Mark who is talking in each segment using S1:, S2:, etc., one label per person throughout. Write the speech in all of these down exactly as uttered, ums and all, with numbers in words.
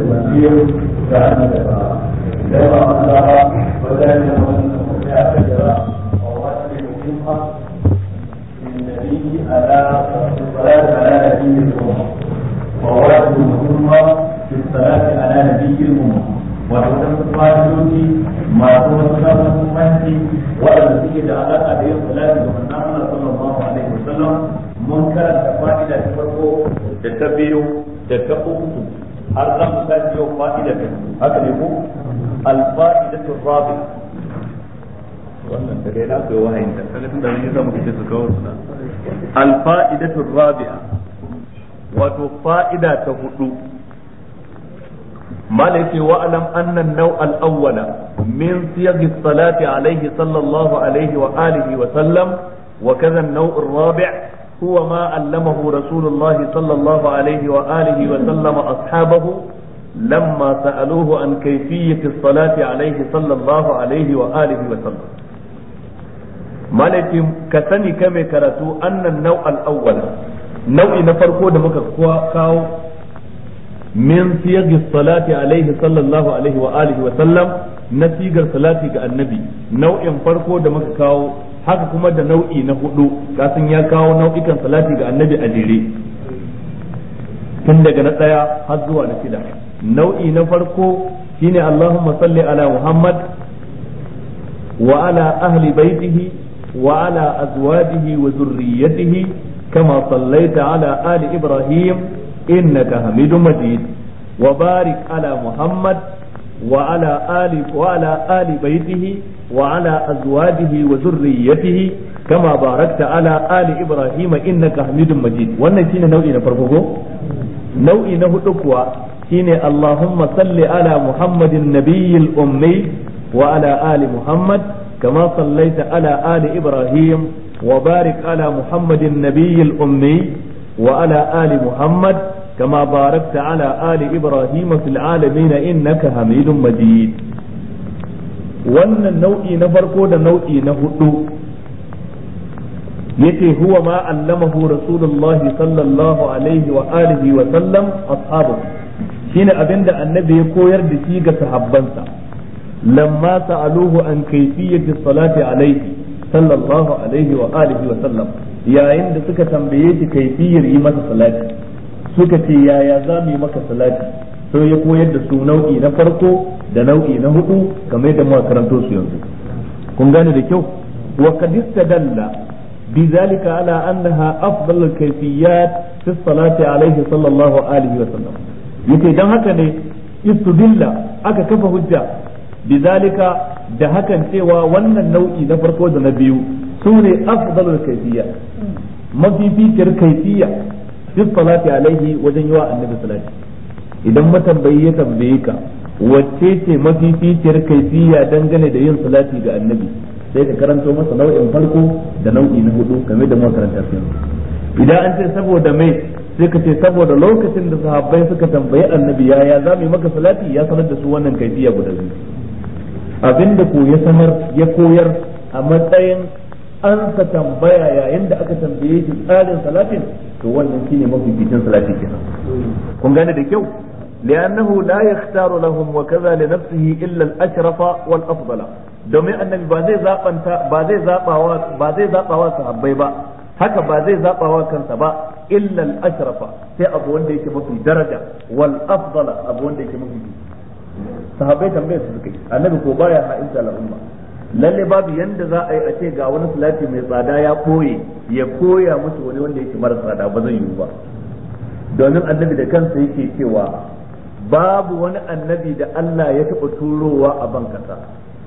S1: المسير كأن دفاع لما أنها وذلك من يعتبر ووجه مهمة للنبي على الصلاة على نبي الأمة ووجه مهمة في الصلاة على نبي الأمة وتتم فائدتي ما توصل مهمتي وأن تجد علاقة بين صلاة النبي صلى الله عليه وسلم منكر فائدة تفرقه تتبعه تتقوه har za mu tashi yau fa'ida ta haka ne ko al-fa'idatu rabi'a wannan da dai na koyi wahayin da kaga tunda ne zamu kace su kawo su al-fa'idatu rabi'a wato fa'ida ta hudu malaka wa alam anna an-naw' al-awwala min siyaq as-salati alayhi sallallahu alayhi wa alihi wa sallam wa kadha an-naw' ar-rabi' هو ما علمه رسول الله صلى الله عليه وآله وسلم أصحابه لما سألوه عن كيفية الصلاة عليه صلى الله عليه وآله وسلم مالك كسني كم كرتو أن النوع الأول نوع نفرقو دمك كاو من صيغ الصلاة عليه صلى الله عليه وآله وسلم نسيغ الصلاة كالنبي نوع فرقو دمك كاو haka kuma da nau'i na hudu kasan ya kawo nau'ikan salati ga annabi a jere tun daga na daya har zuwa na shida nau'i na farko shine Allahumma salli ala Muhammad wa ala ahli baitihi wa ala azwajihi wa zurriyyatihi kama sallaita ala ali Ibrahim innaka Hamidum Majid wa barik ala Muhammad wa ala ali wa ala ali baitihi وعلى أزواجه وذريته كما باركت على آل إبراهيم إنك حميد مجيد wannan shine nau'i na farko ko nau'i na hudu kuwa shine Allahumma salli ala Muhammadin nabiyil ummi wa ala ali Muhammad kama sallaita ala ali Ibrahim wa barik ala Muhammadin nabiyil ummi wa ala ali Muhammad kama barakta ala ali Ibrahim fil alamin innaka Hamidum Majid wannan nau'i na farko da nau'i na hudu yace huwa ma allamahu rasulullah sallallahu alaihi wa alihi wa sallam ashabu shine abinda annabi ya koyar da shi ga sahabbansa lamma sa'aluhu an kayfiyati salati alaihi sallallahu alaihi wa alihi wa sallam yayin da suka tambaye shi kayfiyar yi masa salati suka ce yaya za mu yi maka salati sai ya koyar da su nau'i na farko da nau'i na hudu kamar yadda muka karanto su yanzu kun gane da kyau wa qad istadalla bizalika ala annaha afdalul kayfiyat fi salati alayhi sallallahu alaihi wa sallam yace dan haka ne istudilla aka kafa hujja bizalika da hakan cewa wannan nau'i na farko da na biyu sune afdalul kayfiyat mafificiyar kayfiya fi salati alayhi wajen yawa annabi salati idan matambayi ya tambaye ka wacce ce mafificiyar kaifiya dangane da yin salati ga annabi sai ka karanto masa nau'in farko da nau'i na hudu kamar da muka karanta su idan an ce saboda mai sai ka ce saboda lokacin da sahabbai suka tambayi annabi yaya za mu yi maka salati ya sanar da su wannan kaifiya guda biyu abinda ko ya sanar ya koyar a matsayin ansa tambaya yayin da aka tambaye shi tsarin salatin to wannan shine mafificin salati kenan kun gane da kyau لأنه لا يختار لهم وكذا لنفسه إلا الأشرف والأفضل domin annabi ba zai zaɓanta ba zai zaɓawa ba zai zaɓawa sahabbai ba haka ba zai zaɓawa kansa ba illa al-ashrafa sai abu wanda yake mafi daraja wal afdala abu wanda yake mafi sahabbai tambaye su suka yi annabi ko baya ha'inta al-umma lalle babu yanda za a yi a ce ga wani salati mai tsada ya koye ya koya musu wani wanda yake mara tsada ba zai yiwu ba domin annabi da kansa yake cewa babu wani annabi da Allah ya taɓa turowa a ban kasa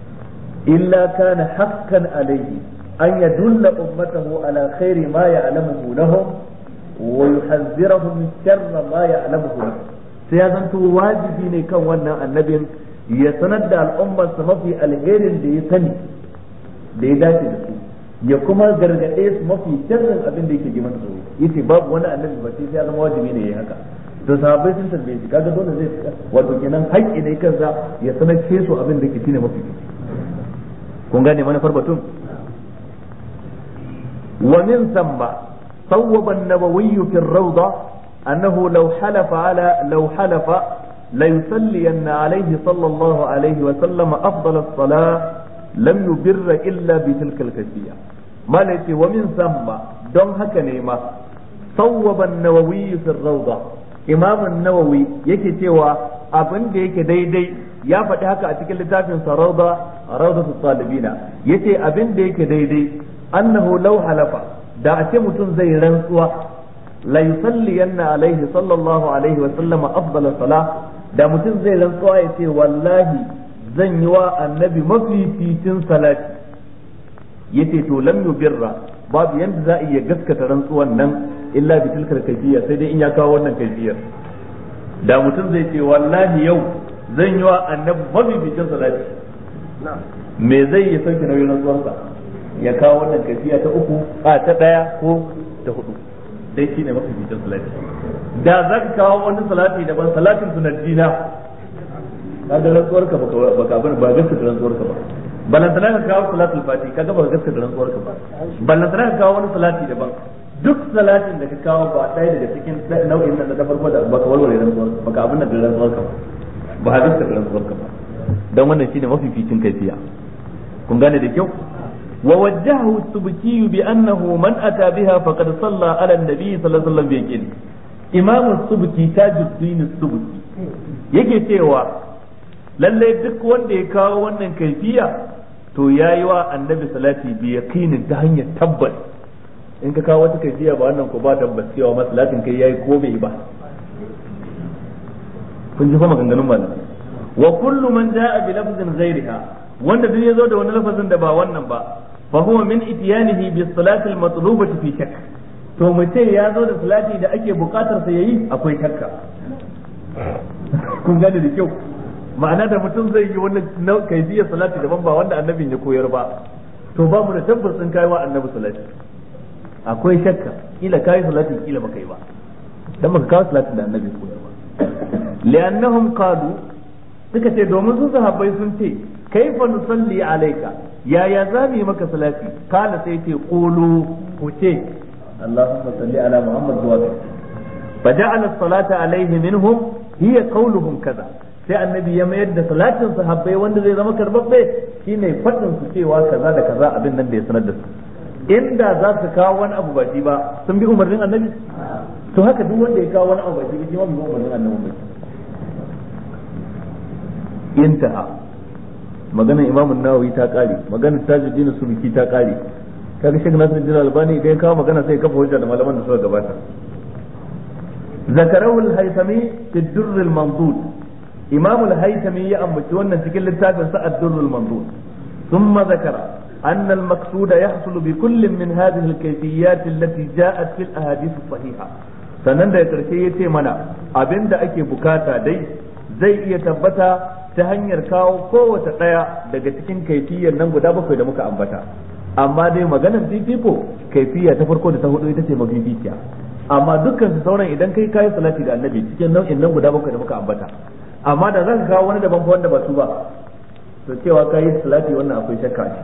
S1: illa kana haqqan alayhi an yadulla ummatahu ala khairi ma ya'lamuhu lahum wa yuhadhdhiruhum min sharri ma ya'lamuhu lahum sai ya zanto wajibi ne kan wannan annabin ya sanar da al'ummarsa mafi alherin da ya sani da ya dace da su ya kuma gargaɗe su mafi sharrin abin da yake ji masa tsoro yace babu wani annabi ba sai ya zama wajibi ne yayi haka to sahabbai sun tambaye shi kaga dole zai wato kenan haƙƙi ne kansa ya sanar ce su abin da ke shine mafi kun gane manufar batun wa min thumma sawwaba an-nawawi fi ar-rawda annahu law halafa ala law halafa la yusalliyanna alayhi sallallahu alaihi wa sallam afdal as-salah lam yubirra illa bi tilka al-kayfiyya malaki wa min thumma don haka ne ma sawwaba an-nawawi fi ar-rawda imam an-nawawi yake cewa abin da yake daidai ya faɗi haka a cikin littafin sa rawda rawdatu talibina yace abin da yake daidai annahu law halafa da a ce mutum zai rantsuwa la yusalliyanna alaihi sallallahu alaihi wa sallam afdal salah da mutum zai rantsuwa ya ce wallahi zan yi wa annabi mafificin salati yace to lam yubirra babu yanda za a iya gaskata rantsuwan nan illa bi tilkal kayfiyya sai dai in ya kawo wannan kayfiyyar da mutum zai ce wallahi yau zan yi wa annabi mafificin salati me zai yi sauke nauyin rantsuwarsa ya kawo wannan kayfiyya ta uku a ta daya ko ta hudu dai shine mafificin salati da za ka kawo wani salati daban salatin sunadina kaga rantsuwarka baka baka abin ba gaskata rantsuwarka ba balantana ka kawo salatul fati kaga baka gaskata rantsuwarka ba balantana ka kawo wani salati daban duk salatin da ka kawo ba ɗaya daga cikin nau'in nan da farko da baka walwale rantsuwarka baka abin da rantsuwarka ba ba ka gaskata rantsuwarka ba dan wannan shine mafificin kaifiya kun gane da kyau ووجهه السبكي بأنه من أتى بها فقد صلى على النبي صلى الله عليه وسلم بيقين إمام السبكي تاج الدين السبكي yake cewa lallai duk wanda ya kawo wannan kaifiya to yayi wa annabi salati bi yaqinin ta hanyar tabbas in ka kawo wata kaifiya ba wannan ko ba tabbas cewa masalatin kai yayi ko bai ba kun ji kuma maganganun malamai wa kullu man jaa bi lafzin ghayriha wanda duk yazo da wani lafazin da ba wannan ba fa huwa min ityanihi bis salati al matlubati fi shakk to mutum ya zo da salati da ake bukatar sa yayi akwai shakka kun gane da kyau ma'ana da mutum zai yi wannan kaifiyar salati daban ba wanda annabin ya koyar ba to ba mu da tabbas din kai wa annabi salati akwai shakka kila kai salati kila baka yi ba dan baka kawo salati da annabi ya koyar ba li'annahum qalu suka ce domin su sahabbai sun ce kaifa nusalli alayka yaya za mu yi maka salati kana sai ce qulu ku ce allahumma salli ala muhammad wa sallam faja'ala as-salata alayhi minhum hiya qawluhum kaza sai annabi ya mayar da salatin sahabbai wanda zai zama karbabbe shine fadin su cewa kaza da kaza abin nan da ya sanar da su inda za su kawo wani abu ba shi ba sun bi umarnin annabi to haka duk wanda ya kawo wani abu ba shi ba shi ma bi umarnin annabi ba intaha maganar imam an-nawawi ta kare maganar tajuddin subki ta kare kaga shek nasiruddin albani idan ya kawo magana sai kafa hujja da malaman da suka gabata zakarahu al-haythami fi ad-durr al-mandud imam al-haythami ya ambaci wannan cikin littafin sa ad-durr al-mandud thumma zakara أن المقصود يحصل بكل من هذه الكيفيات التي جاءت في الأحاديث الصحيحة sannan da karshe ya ce mana abin da ake bukata dai zai iya tabbata ta hanyar kawo kowace ɗaya daga cikin kaifiyar nan guda bakwai da muka ambata amma dai maganar fifiko kaifiya ta farko da ta hudu ita ce mafificiya amma dukkan su sauran idan kai kayi salati da annabi cikin nau'in nan guda bakwai da muka ambata amma da za ka kawo wani daban wanda ba su ba to cewa kayi salati wannan akwai shakka ne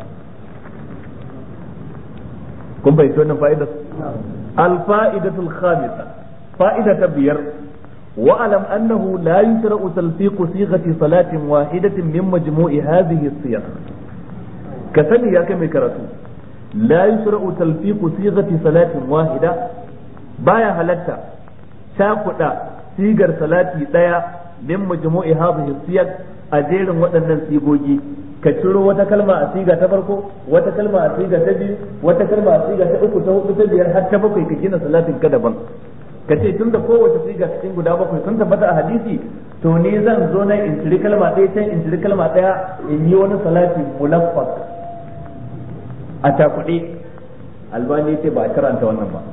S1: kun bai wannan fa'idar al-fa'idatul khamisa fa'ida ta biyar واعلم أنه لا يشرع تلفيق صيغة صلاة واحدة من مجموع هذه الصيغ كثني يا كم كرتو لا يشرع تلفيق صيغة صلاة واحدة بايا هلتا شاكوتا صيغة صلاة دايا من مجموع هذه الصيغ أجير وأن سيغوجي كتشرو وتكلمة أصيغة تفرقو وتكلمة أصيغة تبي وتكلمة أصيغة تأكو تهو تبير حتى بقي كجينا صلاة كدبا ka ce tun da kowace siga cikin guda bakwai sun tabbata a hadisi to ni zan zo na in ciri kalma ɗaya can in ciri kalma ɗaya in yi wani salati mulaffaq a takuɗe albani ce ba a karanta wannan ba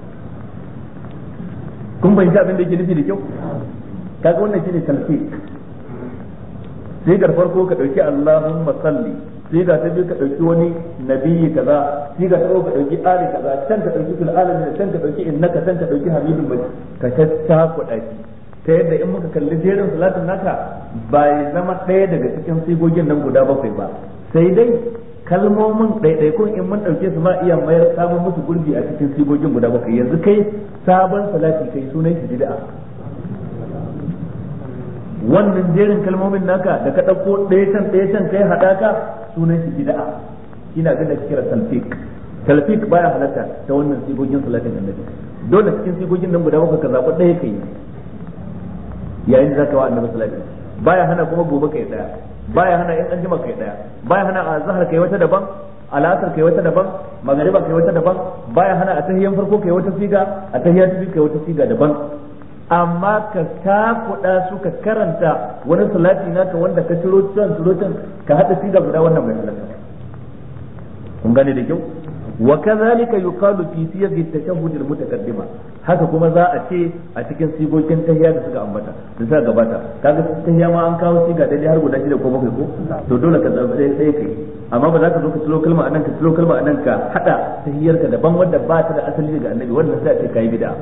S1: kun bai abin da yake nufi da kyau kaga wannan shine talfiq sigar farko ka dauki Allahumma salli siga ta biyu ka dauki wani nabiyyi kaza siga ta uku ka dauki ali kaza can ka dauki fil alamin can ka dauki innaka can ka dauki habibul majid ka tacca ku daki ta yadda in muka kalli jerin salatin naka bai zama ɗaya daga cikin sigogin nan guda bakwai ba sai dai kalmomin ɗaiɗaikun in mun ɗauke su ma iya mayar samun musu gurbi a cikin sigogin guda bakwai yanzu kai sabon salati kai sunan shi bid'a wannan jerin kalmomin naka da ka dauko ɗaya can ɗaya can kai hadaka sunan shi bid'a ina ga da kira talfiq talfiq baya halatta ta wannan sigogin salatin annabi dole cikin sigogin nan guda bakwai ka zaɓi ɗaya kai yayin da zaka wa annabi salati baya hana kuma gobe kai daya baya hana in an jima kai daya baya hana a zahar kai wata daban al'asar kai wata daban magariba kai wata daban baya hana a tahiyan farko kai wata siga a tahiya ta biyu kai wata siga daban amma ka takuɗa su ka karanta wani salati naka wanda ka ciro can ciro can ka hada siga guda wannan bai halatta kun gane da kyau wa kadhalika yuqalu fi siyaq at-tashahhud al-mutaqaddima haka kuma za a ce a cikin sigogin tahiyya da suka ambata da suka gabata kaga tahiyya ma an kawo siga da har guda shida ko bakwai ko to dole ka zabi sai sai kai amma ba za ka zo ka tsilo kalma anan ka tsilo kalma anan ka hada tahiyyar ka daban wanda ba ta da asali daga annabi wannan sai a ce kai bid'a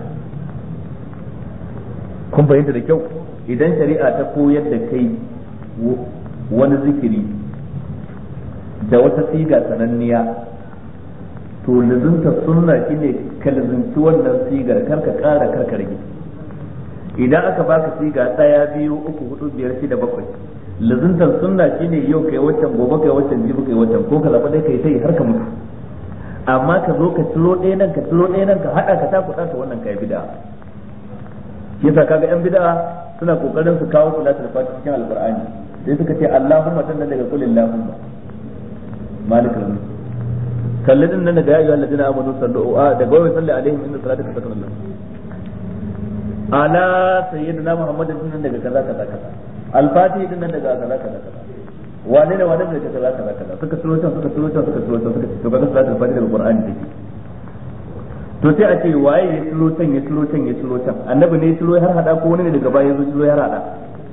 S1: kun bayyana da kyau idan shari'a ta koyar da kai wani zikiri da wata siga sananniya to lazunta sunna shine ka lazunci wannan sigar karka kara karka rage idan aka baka siga daya biyu uku hudu biyar shida bakwai lazuntar sunna shine yau kai waccan gobe kai waccan jibi kai waccan ko ka zaba dai kai sai har ka mutu amma ka zo ka ciro ɗaya nan ka ciro ɗaya nan ka hada ka ta kuɗa ka wannan kai bid'a yasa kaga yan bid'a suna kokarin su kawo salatul fatiha cikin alqur'ani sai suka ce Allahumma tanna daga qul Allahumma malikul mulk salladin nan daga ya ayyuhal ladina amanu sallu a daga wai salli alaihim inna salataka sakanun lahum ala sayyidina muhammadin nan daga kaza kaza kaza al-fatihi din nan daga kaza kaza kaza wane ne wane daga kaza kaza kaza suka tsoro can suka tsoro can suka tsoro can suka to kaga salatul fatiha daga qur'ani take to sai a ce waye ya tsoro can ya tsoro can ya tsoro can annabi ne ya tsoro har hada ko wani ne daga baya ya zo tsoro har hada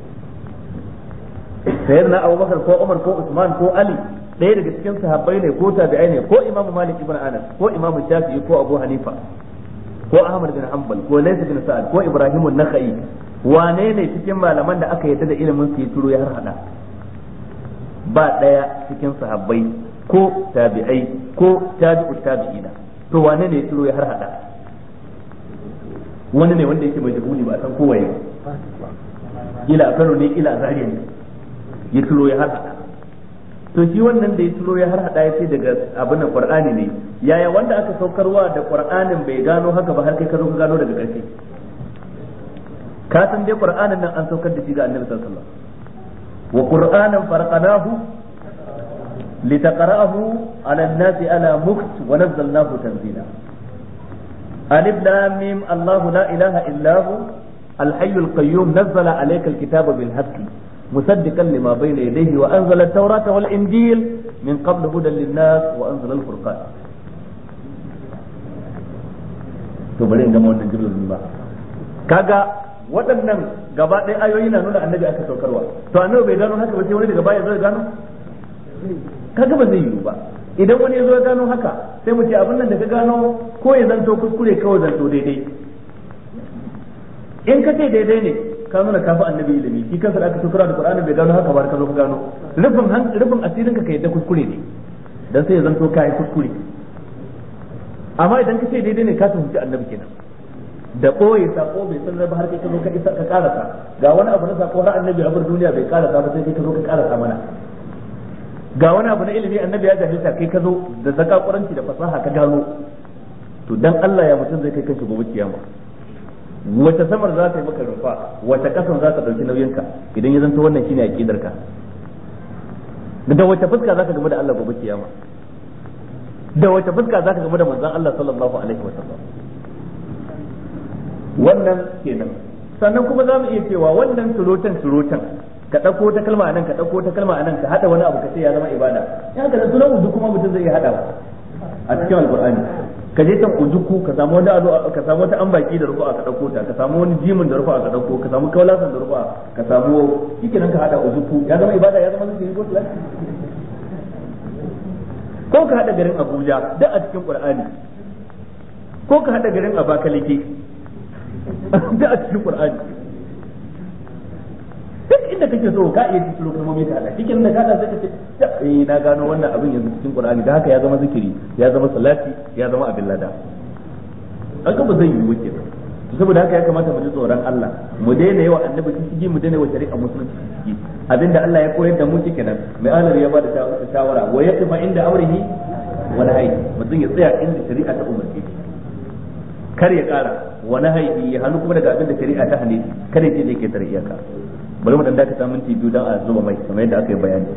S1: sayyidina abubakar ko umar ko usman ko ali ɗaya daga cikin sahabbai ne ko tabi'ai ne ko imamu malik ibn anas ko imamu shafi'i ko abu hanifa ko ahmad bin hanbal ko lays bin sa'ad ko ibrahim an-nakhai wane ne cikin malaman da aka yadda da ilimin su ya turo ya har hada ba ɗaya cikin sahabbai ko tabi'ai ko tabi'u tabi'ina to wane ne ya turo ya har hada wani ne wanda yake mai jahuli ba san kowaye ba ila Kano ne ila Zaria ne ya turo ya har hada to shi wannan da ya turo ya har hada ya ce daga abin da qur'ani ne yaya wanda aka saukarwa da qur'anin bai gano haka ba har kai ka zo ka gano daga ƙarshe ka san dai qur'anin nan an saukar da shi ga annabi sallallahu alaihi wasallam wa qur'anan farqanahu litaqra'ahu 'ala an-nasi 'ala mukt wa nazzalnahu tanzila alif lam mim Allahu la ilaha illa hu al-hayyul qayyum nazzala 'alayka al-kitaba bil haqqi مصدقا لما بين يديه وانزل التوراة والانجيل من قبل هدى للناس وانزل الفرقان to bari in gama wannan jibril ba kaga waɗannan gaba ɗaya ayoyi na nuna annabi aka saukarwa to annabi bai gano haka ba sai wani daga baya zai gano kaga ba zai yiwu ba idan wani ya zo ya gano haka sai mu ce abin nan da ka gano ko ya zanto kuskure kawai zanto daidai in ka ce daidai ne ka nuna kafi annabi ilimi shi kansa da aka tukura da qur'ani bai gano haka ba ka zo ka gano rufin rufin asirin ka kai da kuskure ne dan sai ya zanto kai kuskure amma idan ka ce daidai ne ka tunci annabi kenan da koyi sako bai san ba har kai ka zo ka isa ka karasa ga wani abu na sako har annabi a bar duniya bai karasa ba sai kai ka zo ka karasa mana ga wani abu na ilimi annabi ya jahilta kai ka zo da zakakuranci da fasaha ka gano to dan Allah ya mutum zai kai kanka gobe kiyama wata samar za ta yi maka rufa wata kasan za ta dauki nauyinka idan ya zanto wannan shine aqidar ka da wata fuska za ka gaba da Allah gobe kiyama da wata fuska za ka gaba da manzon Allah sallallahu alaihi wasallam wannan kenan sannan kuma za mu iya cewa wannan surutan surutan ka dauko ta kalma anan ka dauko ta kalma anan ka hada wani abu ka ce ya zama ibada ya ga sunan uzu kuma mutum zai iya hadawa a cikin alqur'ani ka je can ujuku ka samu wani ado ka samu wata ambaki da rufa ka dauko ta ka samu wani jimin da rufa ka dauko ka samu kaulasan da rufa ka samu shikenan ka hada ujuku ya zama ibada ya zama zikiri ko salati ko ka hada garin Abuja duk a cikin Qur'ani ko ka hada garin Abakaliki duk a cikin Qur'ani duk inda kake so ka iya tsiro kalmomi ka hada shikenan da ka hada sai ka ce eh na gano wannan abin yanzu cikin Qur'ani da haka ya zama zikiri ya zama salati ya zama abin lada haka ba zai yi wuce saboda haka ya kamata mu ji tsoron Allah mu daina yawa annabi ciki mu daina yawa shari'a musulunci ciki abinda Allah ya koyar da mu kenan mai alari ya bada shawara wa yatma inda amrihi wa nahyi mutum ya tsaya inda shari'a ta umarce shi kar ya kara wa nahyi ya hannu kuma daga abinda shari'a ta hane kar ya ce zai ke tare iyaka bari mu dan dakata minti biyu dan a zuba mai kamar yadda aka yi bayani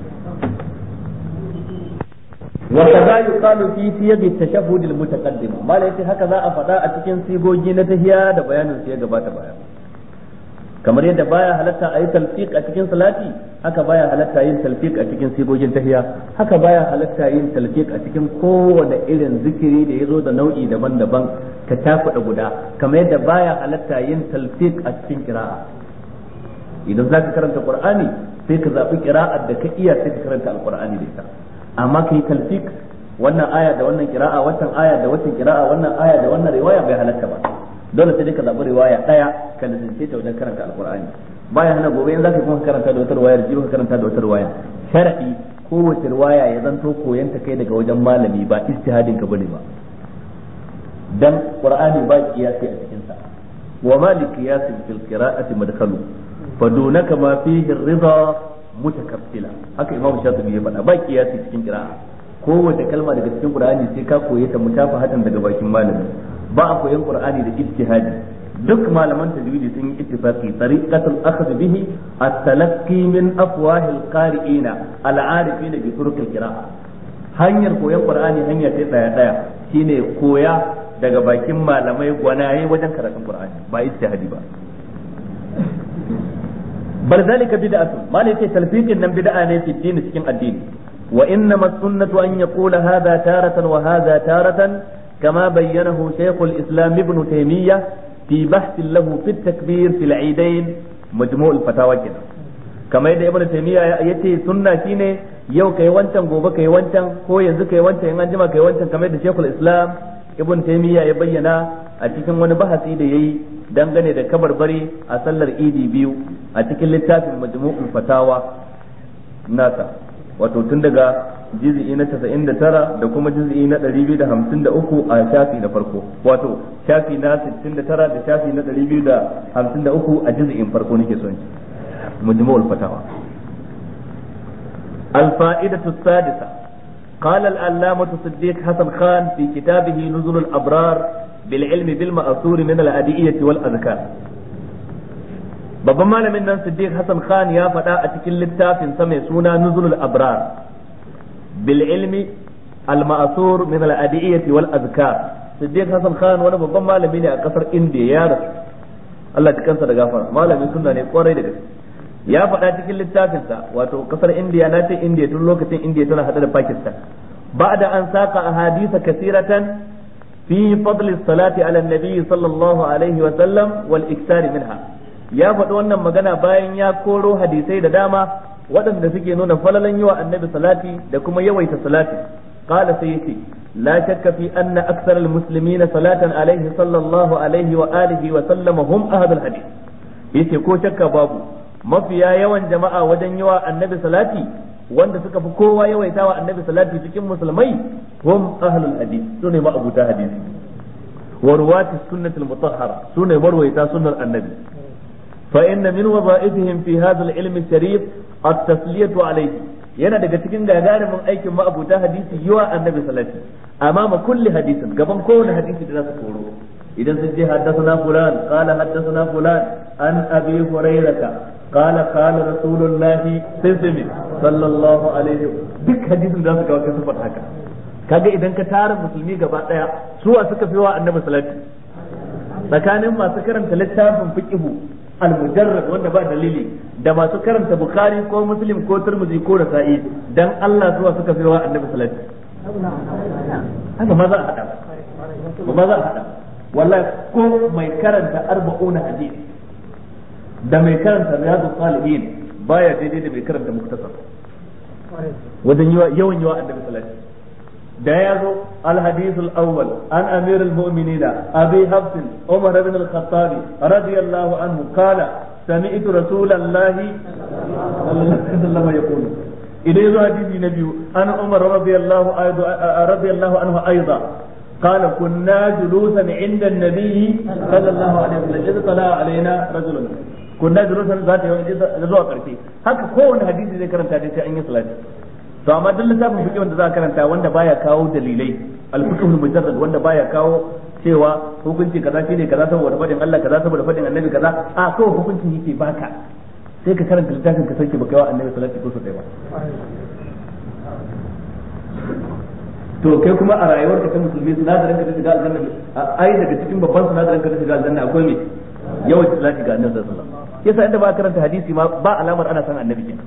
S1: وكذا يقال في سياق التشهد المتقدم ما ليس هكذا افدا a cikin sigogi na tahiya da bayanin su ya gabata baya kamar yadda baya halatta ayi talfiq a cikin salati haka baya halatta yin talfiq a cikin sigogin tahiya haka baya halatta yin talfiq a cikin kowane irin zikiri da yazo da nau'i daban-daban ka takuda guda kamar yadda baya halatta yin talfiq a cikin qira'a idan zaka karanta qur'ani sai ka zabi qira'ar da ka iya sai ka karanta alqur'ani da ita amma kai talfik wannan aya da wannan kira'a wannan aya da wannan kira'a wannan aya da wannan riwaya bai halatta ba dole sai ka zabi riwaya daya ka lizince ta wajen karanta alqur'ani baya hana gobe in zaka kuma karanta da wata riwaya jibi ka karanta da wata riwaya shar'i kowace riwaya ya zanto koyon ta kai daga wajen malami ba ijtihadin ka bane ba dan qur'ani ba kiyasi a cikin sa wa malik qiyasin fil qira'ati madkhalu fadunaka ma fihi ar-ridha mutakaffila haka imam shafi'i ya faɗa ba kiyasi cikin qira'a kowace kalma daga cikin qur'ani sai ka koye ta mutafahatan daga bakin malami ba a koyan qur'ani da ijtihadi duk malaman tajwidi sun yi ittifaqi tariqatul akhdh bihi at-talaqqi min afwahil qari'ina al-arifin bi turuq al-qira'a hanyar koyan qur'ani hanya ce daya daya shine koya daga bakin malamai gwanaye wajen karatun qur'ani ba ijtihadi ba بل ذلك بدعة ما ليس تلفيق إن بدعة في الدين سكين الدين وإنما السنة أن يقول هذا تارة وهذا تارة كما بينه شيخ الإسلام ابن تيمية في بحث له في التكبير في العيدين مجموع الفتاوى كده كما يدى ابن تيمية يتي سنة شيني يو كي وانتن غوبا كي وانتن كو ينزو كي وانتن ينجمع كي وانتن كما يدى شيخ الإسلام ابن تيمية يبينا أتكن ونبحث إيدي dangane da kabarbari a sallar idi biyu a cikin littafin majmu'ul fatawa nasa wato tun daga juz'i na casa'in da tara da kuma juz'i na ɗari biyu da hamsin da uku a shafi na farko wato shafi na sittin da tara da shafi na ɗari biyu da hamsin da uku a juz'in farko nake son majmu'ul fatawa al-fa'idatu as-sadisa قال العلامة الصديق حسن خان في كتابه نزل الأبرار بالعلم بالمأثور من الأدعية والأذكار babban malamin nan Siddiq Hassan Khan ya faɗa a cikin littafin sa mai suna Nuzulul Abrar bil ilmi al ma'thur min al adiyati wal azkar Siddiq Hassan Khan wani babban malami ne a kasar India ya rasu Allah ya kansa da gafara malamin sunna ne kwarai da gaske ya faɗa cikin littafin sa wato kasar India na ce India tun lokacin India tana hada da Pakistan ba'da an saqa ahadisa kathiratan في فضل الصلاة على النبي صلى الله عليه وسلم والإكثار منها يا فدونا مغانا باين يا كورو حديثي دا داما waɗanda suke nuna falalan yi wa annabi salati da kuma yawaita salati qala sayyidi la shakka fi anna akthar almuslimina salatan alayhi sallallahu alayhi wa alihi wa sallama hum ahad alhadith yace ko shakka babu mafiya yawan jama'a wajen yi wa annabi salati wanda suka fi kowa yawaita wa annabi salati cikin musulmai hum ahlul hadith sune ma abuta hadisi wa ruwati sunnatul mutahhara sune marwayta sunnar annabi fa inna min wadha'ifihim fi hadha al-ilm al-sharif at-tasliyatu alayhi yana daga cikin gagarumin aikin ma abuta hadisi yawa annabi salati amama kulli hadisin gaban kowane hadisi da zasu koro idan sun je haddathana fulan qala haddathana fulan an abi hurairah qala qala rasulullah sallallahu alaihi duk hadisin da suka kawo sun haka kaga idan ka tara musulmi gaba daya suwa suka fi wa annabi salati tsakanin masu karanta littafin fiqhu al-mujarrad wanda ba dalili da masu karanta bukhari ko muslim ko tirmidhi ko nasa'i dan Allah zuwa suka fi wa annabi salati haka ma za a hada ba za a hada wallahi ko mai karanta arba'una hadith da mai karanta riyadus salihin baya daidai da mai karanta muktasar wajen yawan yawa annabi salati da ya zo alhadithul awwal an amir al-mu'minin abi hafs umar ibn al-khattab radiyallahu anhu qala sami'tu rasulallahi sallallahu alaihi wasallam yaqul idan yazo hadisi na biyu an umar radiyallahu radiyallahu anhu aidan qala kunna julusan inda an-nabi sallallahu alaihi wasallam idza tala alaina rajulun kunna julusan zata yi zuwa karshe haka kowanne hadisi zai karanta dai sai an yi salati to amma duk littafin fiqh wanda za ka karanta wanda baya kawo dalilai al-fiqh al-mujarrad wanda baya kawo cewa hukunci kaza shine kaza saboda fadin Allah kaza saboda fadin annabi kaza a kawai hukuncin yake baka sai ka karanta littafin ka sauke baka yawa annabi sallallahu alaihi wasallam ba to kai kuma a rayuwar ka ta musulmi sinadarin ka ta shiga aljanna ai daga cikin babban sinadarin ka ta shiga aljanna akwai me yawan salati ga annabi sallallahu alaihi wasallam yasa inda ba karanta hadisi ma ba alamar ana san annabi kenan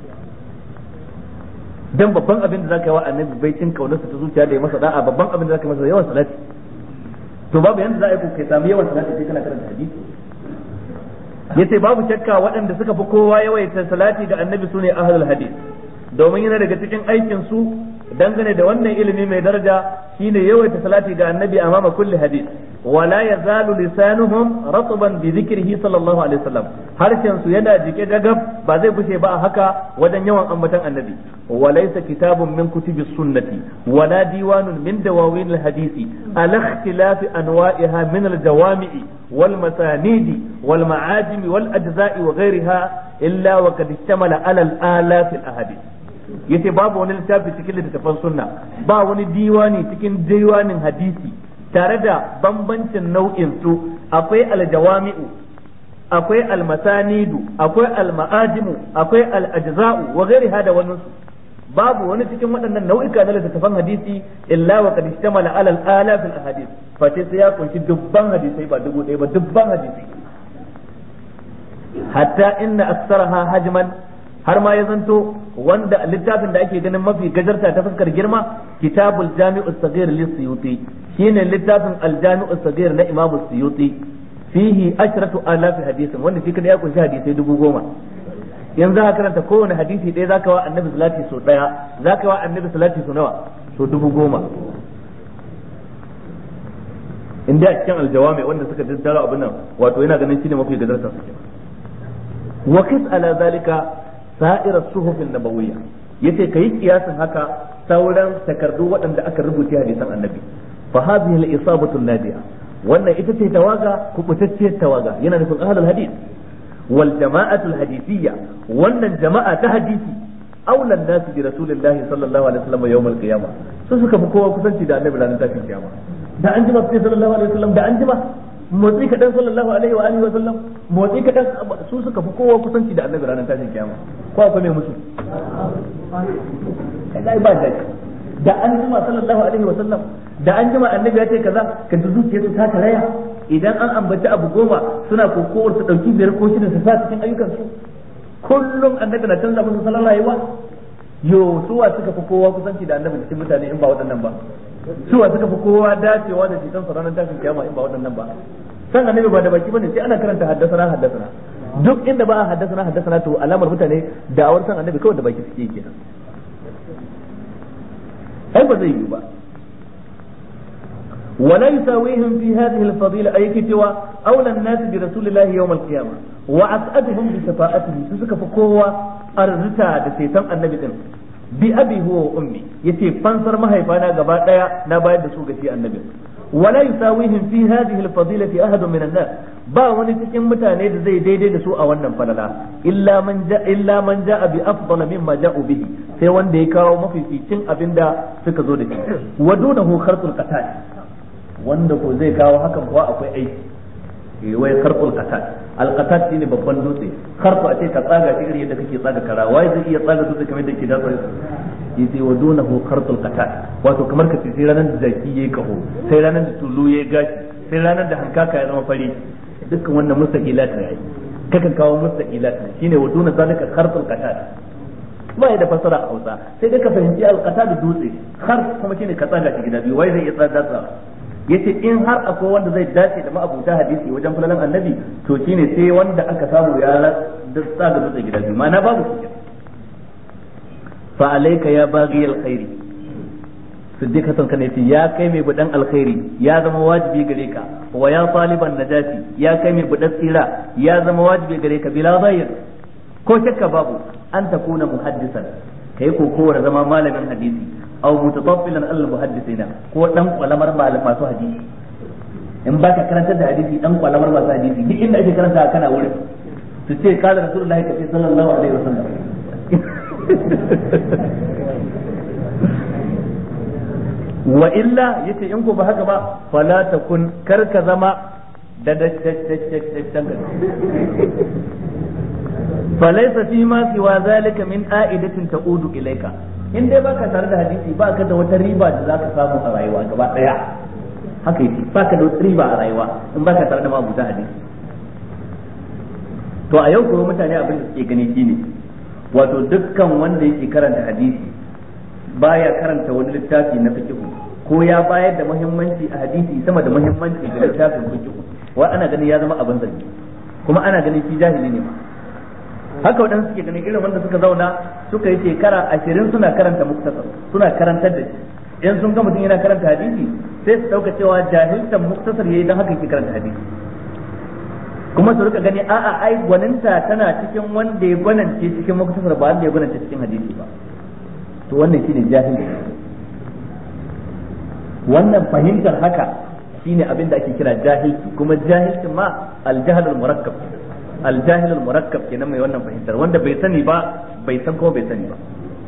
S1: dan babban abin da zaka yi wa annabi baitin kaunarsa ta zuciya da ya masa da'a babban abin da zaka yi masa yawan salati to babu yanda za a yi ko kai samu yawan salati sai kana karanta hadisi yace babu shakka waɗanda suka fi kowa yawaita salati ga annabi sune ahlul hadith domin yana daga cikin aikin su dangane da wannan ilimi mai daraja shine yawaita salati ga annabi amama kulli hadith wala yazalu lisanuhum ratban bi dhikrihi sallallahu alaihi wasallam harshen su yana jike dagab ba zai bushe ba haka wajen yawan ambatan annabi walaysa kitabun min kutubi sunnati wala diwanun min dawawin alhadisi ala ikhtilafi anwa'iha min aljawami'i wal masanidi wal ma'ajim wal ajza'i wa ghayriha illa wa qad ishtamala ala al-alaf al-ahadith yace babu wani littafi cikin littattafan sunna ba wani diwani cikin diwanin hadisi tare da bambancin nau'in su akwai aljawami'u akwai almasanidu akwai alma'ajimu akwai alajza'u wa ghairiha da wannan su babu wani cikin waɗannan nau'ika na littattafan hadisi illa wa qad ishtamala ala al-alaf al-ahadith fa sai ya kunshi dubban hadisai ba dubu ɗaya ba dubban hadisai hatta inna aktsaraha hajman har ma ya zanto wanda littafin da ake ganin mafi gajarta ta fuskar girma kitabul jami'us saghir lis-suyuti shine littafin al-jami'us saghir na imam as-suyuti fihi ashratu alaf hadisin wanda shi kada ya kunshi hadisai dubu goma yanzu za ka karanta kowane hadisi ɗaya zaka wa annabi salati so ɗaya zaka wa annabi salati so nawa so dubu goma inda a cikin aljawami wanda suka daddara abin nan wato yana ganin shine mafi gajarta suke wa qis ala zalika sa'irar suhufin nabawiyya yace kai kiyasin haka sauran takardu waɗanda aka rubuta hadisan annabi fa hadhihi al-isabatu an-nadiya wannan ita ce tawaga kubutacciyar tawaga yana nufin ahlul hadith wal jama'atu al-hadithiyya wannan jama'a ta hadisi aula an-nas bi rasulillahi sallallahu alaihi wasallam yawm al-qiyamah su suka fi kowa kusanci da annabi ranar tashin kiyama da an jima sai sallallahu alaihi wasallam da an jima motsi kaɗan sallallahu alaihi wa alihi wa sallam motsi kaɗan su suka fi kowa kusanci da annabi ranar tashin kiyama ko akwai mai musu kai ba da da an jima sallallahu alaihi wa sallam da an jima annabi ya ce kaza ka ji zuciyarsu ta karaya idan an ambaci abu goma suna kokowar su dauki biyar ko shida su sa cikin ayyukan su kullum annabi na canza musu salon rayuwa yo suwa suka fi kowa kusanci da annabi cikin mutane in ba waɗannan ba suwa suka fi kowa dacewa da shi san ranar tashin kiyama in ba waɗannan ba san annabi ba da baki bane sai ana karanta haddasana haddasana duk inda ba a haddasana haddasana to alamar mutane da'awar san annabi kawai da baki suke yi kenan ai ba zai yi ba ولا يساويهم في هذه الفضيلة أي كتوى أولى الناس برسول الله يوم القيامة وأسعدهم بشفاعته سسك فقوة أرزتا دسيتم النبي بأبي هو وأمي يتي فانصر ما هي فانا قبات لا نبايد سوق في النبي ولا يساويهم في هذه الفضيلة أحد من الناس با wani cikin mutane da zai daidai da su a wannan falala illa man ja illa man jaa bi afdal mimma ja'u bihi sai wanda ya kawo mafificin abinda suka zo da shi wadunahu khartul qatal wanda ko zai kawo hakan kuwa akwai aiki eh wai khartul qatal al qatal shine babban dutse khartu a ce ka tsaga shi irin yadda kake tsaga kara wai zai iya tsaga dutse kamar yadda ke da sai yace wadunahu khartul qatal wato kamar ka ce sai ranar da zaki yayi kaho sai ranar da tulu yayi gashi sai ranar da hankaka ya zama fari dukkan wannan mustaqilat ne kakan kawo mustaqilat ne shine waduna zalika khartul qatal ba ya da fasara a Hausa sai dai ka fahimci al-qatal dutse khar kuma shine ka tsaga shi gida biyu wai zai iya tsaga yace in har akwai wanda zai dace da ma'abuta hadisi wajen fulalan annabi to shine sai wanda aka samu ya da tsaga dutse gida biyu ma'ana babu shi fa alayka ya baghi alkhairi siddiq hasan kana yace ya kai mai budan alkhairi ya zama wajibi gare ka wa ya taliban najati ya kai mai budan tsira ya zama wajibi gare ka bila zahir ko shakka babu an takuna muhaddisan kai kokowar zama malamin hadisi
S2: aw mutataffilan al muhaddisina ko dan kwalamar malam masu hadisi in baka karantar da hadisi dan kwalamar masu hadisi duk inda ake karanta kana wurin su ce kala rasulullahi kace sallallahu alaihi wasallam wa illa yace in ko ba haka ba fala takun kar ka zama da da da falaysa fi ma siwa zalika min a'idatin ta'udu ilayka in dai baka tare da hadisi baka da wata riba da zaka samu a rayuwa gaba daya haka yake baka da wata riba a rayuwa in baka tare da mabuta hadisi to a yau kuma mutane abin da suke gani shine wato dukkan wanda yake karanta hadisi baya karanta wani littafi na fiqh ko ya bayar da muhimmanci a hadisi sama da muhimmanci ga littafin fiqh wa ana ganin ya zama abin zargi kuma ana ganin shi jahili ne haka waɗansu suke ganin irin wanda suka zauna suka yi shekara ashirin suna karanta muktasar suna karantar da shi in sun ga mutum yana karanta hadisi sai su ɗauka cewa jahiltan muktasar yayi dan haka yake karanta hadisi kuma su rika gani a'a ai gwaninta tana cikin wanda ya gwanance cikin muktasar ba wanda ya gwanance cikin hadisi ba to wannan shine jahili wannan fahimtar haka shine abin da ake kira jahilci kuma jahilci ma al-jahl al-murakkab al-jahl al-murakkab kenan mai wannan fahimtar wanda bai sani ba bai san ko bai sani ba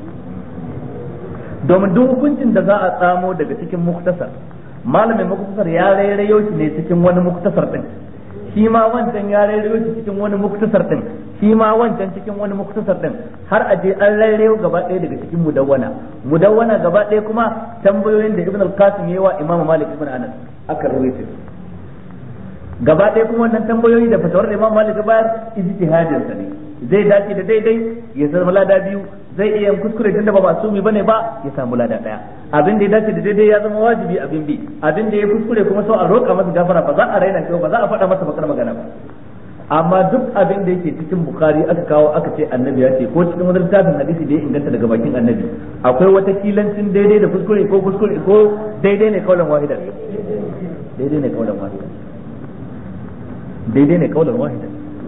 S2: domin duk hukuncin da za a tsamo daga cikin muktasar malamin muktasar ya rairayo shi ne cikin wani muktasar din shi ma wancan ya rairayo shi cikin wani muktasar din shi ma wancan cikin wani muktasar din har a je an rairayo gaba ɗaya daga cikin mudawwana mudawwana gaba ɗaya kuma tambayoyin da ibn al-qasim yayi wa imamu malik ibn anas aka rawaito gaba ɗaya kuma wannan tambayoyi da fatawar da imamu malik bayar ijtihadin sa ne zai dace da daidai ya samu lada biyu zai iya kuskure tunda ba masumi bane ba ya samu lada daya abin da ya dace da daidai ya zama wajibi abin bi abin da ya kuskure kuma sau a roƙa masa gafara ba za a raina shi ba za a faɗa masa bakar magana ba amma duk abin da yake cikin bukhari aka kawo aka ce annabi ya ce ko cikin wani littafin hadisi da ya inganta daga bakin annabi akwai wata kilancin daidai da kuskure ko kuskure ko daidai ne kaulan wahida daidai ne kaulan wahida daidai ne kaulan wahida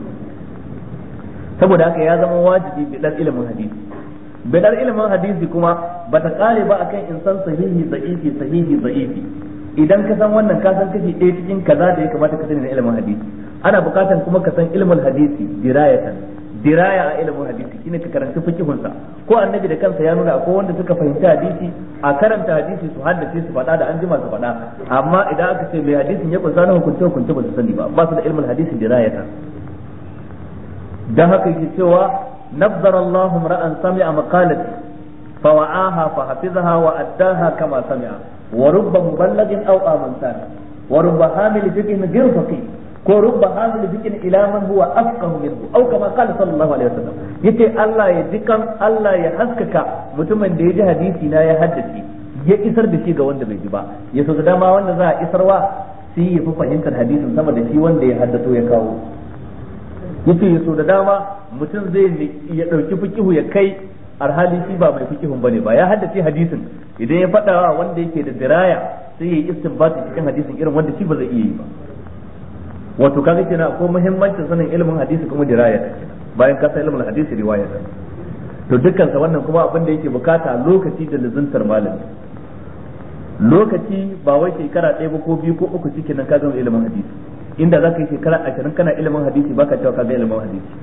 S2: saboda haka ya zama wajibi bidar ilimin hadisi bidar ilimin hadisi kuma bata kare ba akan insan sahihi da'ifi sahihi da'ifi idan ka san wannan ka san kashi ɗaya cikin kaza da ya kamata ka sani na ilimin hadisi ana bukatan kuma ka san ilimin hadisi dirayatan diraya a ilimin hadisi shine ka karanta fiqhun sa ko annabi da kansa ya nuna akwai wanda suka fahimci hadisi a karanta hadisi su haddace su faɗa da an jima su faɗa amma idan aka ce mai hadisin ya kunsa na hukunce hukunce ba su sani ba ba su da ilimin hadisi dirayatan dan haka yake cewa nazzara Allahu ra'an sami'a maqalati fa wa'aha fa hafizaha wa addaha kama sami'a wa rubba muballighin aw amantan wa rubba hamil fiqhin ghayr faqih ko rubba hamil fiqhin ila man huwa afqahu minhu aw kama qala sallallahu alaihi wasallam yace Allah ya jikan Allah ya haskaka mutumin da ya ji hadisi na ya haddace ya isar da shi ga wanda bai ji ba ya so da dama wanda za a isarwa sai ya fi fahimtar hadisin sama da shi wanda ya haddato ya kawo yace so da dama mutum zai ya dauki fikihu ya kai arhali shi ba mai fikihun bane ba ya haddace hadisin idan ya faɗa wanda yake da diraya sai ya yi istinbati cikin hadisin irin wanda shi ba zai iya yi ba wato kaga kenan akwai muhimmancin sanin ilimin hadisi kuma diraya bayan ka san ilimin hadisi riwaya to dukkan sa wannan kuma abin da yake bukata lokaci da lazuntar malami lokaci ba wai shekara ɗaya ba ko biyu ko uku cikin nan ka gama ilimin hadisi inda za ka yi shekara ashirin kana ilimin hadisi baka cewa ka ga ilimin hadisi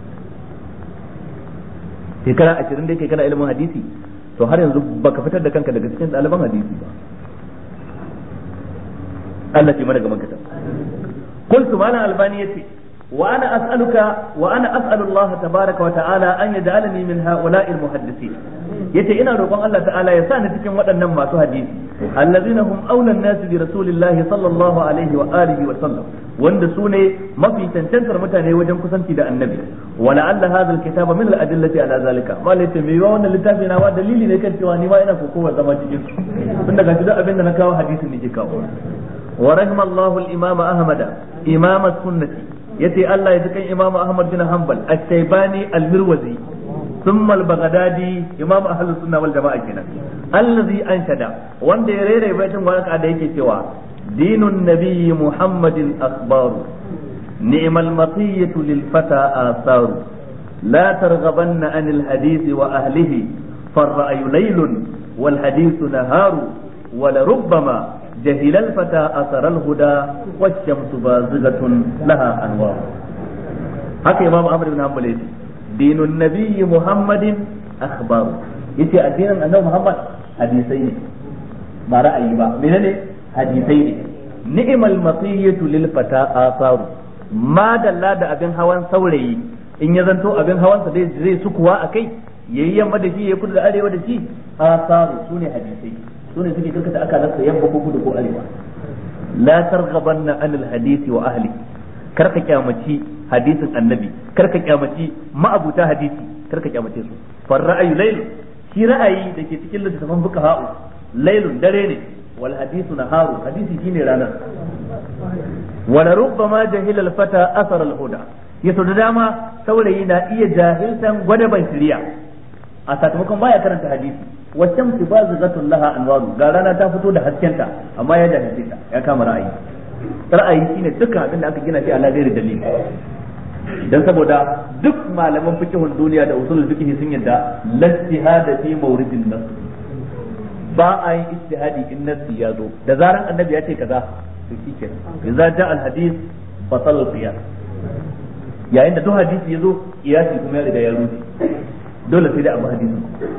S2: shekara ashirin da yake kana ilimin hadisi to har yanzu baka fitar da kanka daga cikin ɗaliban hadisi ba Allah ce mana ga makata qultu mana albani yace wa ana as'aluka wa ana as'alu Allah tabaaraka wa ta'ala an yaj'alani min ha'ula'il muhaddisin yace ina roƙon Allah ta'ala ya sa ni cikin waɗannan masu hadisi allazina hum awlan nas bi rasulillahi sallallahu alaihi wa alihi wa sallam wanda su ne mafi tantantar mutane wajen kusanci da annabi wa la'alla hadha alkitaba min al-adillati ala zalika malai ce me yawa wannan littafi na wa dalili ne kan cewa ni ma ina kokowa zama cikin su tun daga duk abin da na kawo hadisin ne ke kawo wa rahimallahu al-imam ahmad imam as-sunnati yace Allah ya ji kan imam ahmad bin hanbal at-taybani al-mirwazi ثم البغدادي امام اهل السنه والجماعه كده الذي انشد wanda ya rere baitin waka da yake cewa dinun nabiy muhammadin akhbaru ni'mal matiyatu lil fata asaru la targhabanna anil hadith wa ahlihi فالرأي ليل والحديث نهار ولربما جهل الفتى أثر الهدى والشمس بازغة لها أنوار. haka Imam Ahmad bin Hanbal yace dinun nabiyyi Muhammadin akhbar, yace addinin Annabi Muhammad hadisai ne ba ra'ayi ba, menene hadisai ne. ni'mal matiyatu lil fata asaru, ma dalla da abin hawan saurayi in ya zanto abin hawan sa dai zai sukuwa akai yayi yamma da shi yayi kudu da arewa da shi, asaru sune hadisai, sune suke karkata aka lasa yamma ko kudu ko arewa. la targhabanna anil hadisi wa ahli, karka kyamaci hadisin annabi, karka kyamaci ma'abuta hadisi, karka kyamace su. far ra'ayu layl, shi ra'ayi da ke cikin littafin fuqaha'u laylun dare ne, wal hadisu naharu, hadisi shine ranar. wala rubbama jahila al fata athar al huda, yaso da dama saurayi na iya jahiltan gwada ban shiriya a sakamakon baya karanta hadisi. wacan fi bazghatun laha anwaru, ga rana ta fito da haskenta amma ya jahilce ta, ya kama ra'ayi. ra'ayi shine dukkan abin da aka gina shi ala ghairi dalili, dan saboda duk malaman fiqhun duniya da usulul fiqh sun yadda lastihada fi mawridin nas, ba a yin ijtihadi in nasi ya zo, da zaran annabi ya ce kaza to shikenan. idza ja al hadith batal al qiyas, yayin da duk hadisi ya zo qiyasi kuma ya riga ya rufe, dole sai da abu hadisi.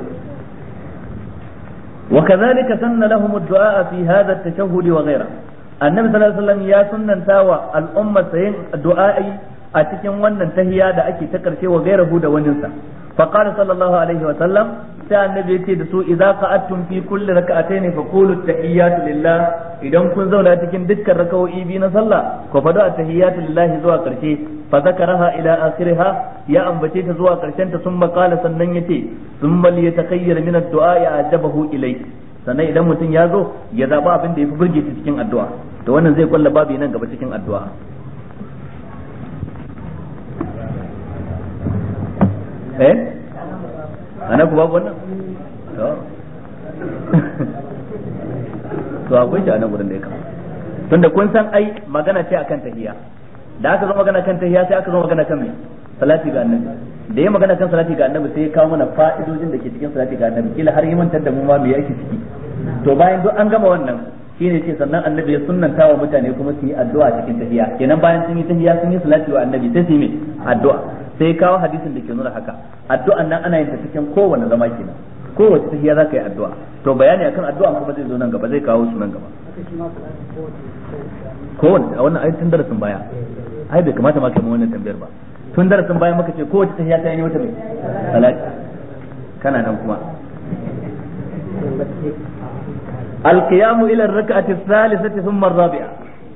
S2: وكذلك سن لهم الدعاء في هذا التشهد وغيره, annabi sallallahu alaihi wasallam ya sunnanta wa al'umma sayin du'a'i a cikin wannan tahiyya da ake ta karshe wa gairahu da waninsa. fa qala sallallahu alaihi wasallam, sai annabi yace da su idza qa'attum fi kulli rak'atayn fa qulu at-tahiyyatu lillah, idan kun zauna cikin dukkan raka'o'i biyu na sallah ko fada at-tahiyyatu lillahi zuwa karshe. fa zakaraha ila akhiriha, ya ambace ta zuwa karshen ta, summa qala sannan yace summa liyatakayyar min ad-du'a ajabahu ilay, sannan idan mutum ya zo ya zaba abin da ya fi burge shi cikin addu'a, to wannan zai kulla babu nan gaba cikin addu'a. eh ana ku babu wannan to to akwai shi a nan gurin da ya kama, tunda kun san ai magana ce akan tahiyya, da aka zo magana kan tahiyya sai aka zo magana kan me salati ga annabi, da ya magana kan salati ga annabi sai ya kawo mana fa'idojin da ke cikin salati ga annabi, kila har yi mantar da mu ma me yake ciki. to bayan duk an gama wannan shine ce sannan annabi ya sunnanta wa mutane kuma su yi addu'a cikin tahiyya, kenan bayan sun yi tahiyya sun yi salati wa annabi sai su yi me addu'a, sai ya kawo hadisin da ke nuna haka. addu'an nan ana yin ta cikin kowanne zama kenan, kowace tahiyya za ka yi addu'a. to bayani akan addu'a kuma zai zo nan gaba, zai kawo su nan gaba. kowanne a wannan ayatin darasin baya ai bai kamata ma kai mu wannan tambayar ba, tun darasin bayan muka ce kowace tahiyya ta yi wata mai salati, kana nan kuma alqiyamu ila ar-rak'ati ath-thalithati thumma ar-rabi'a,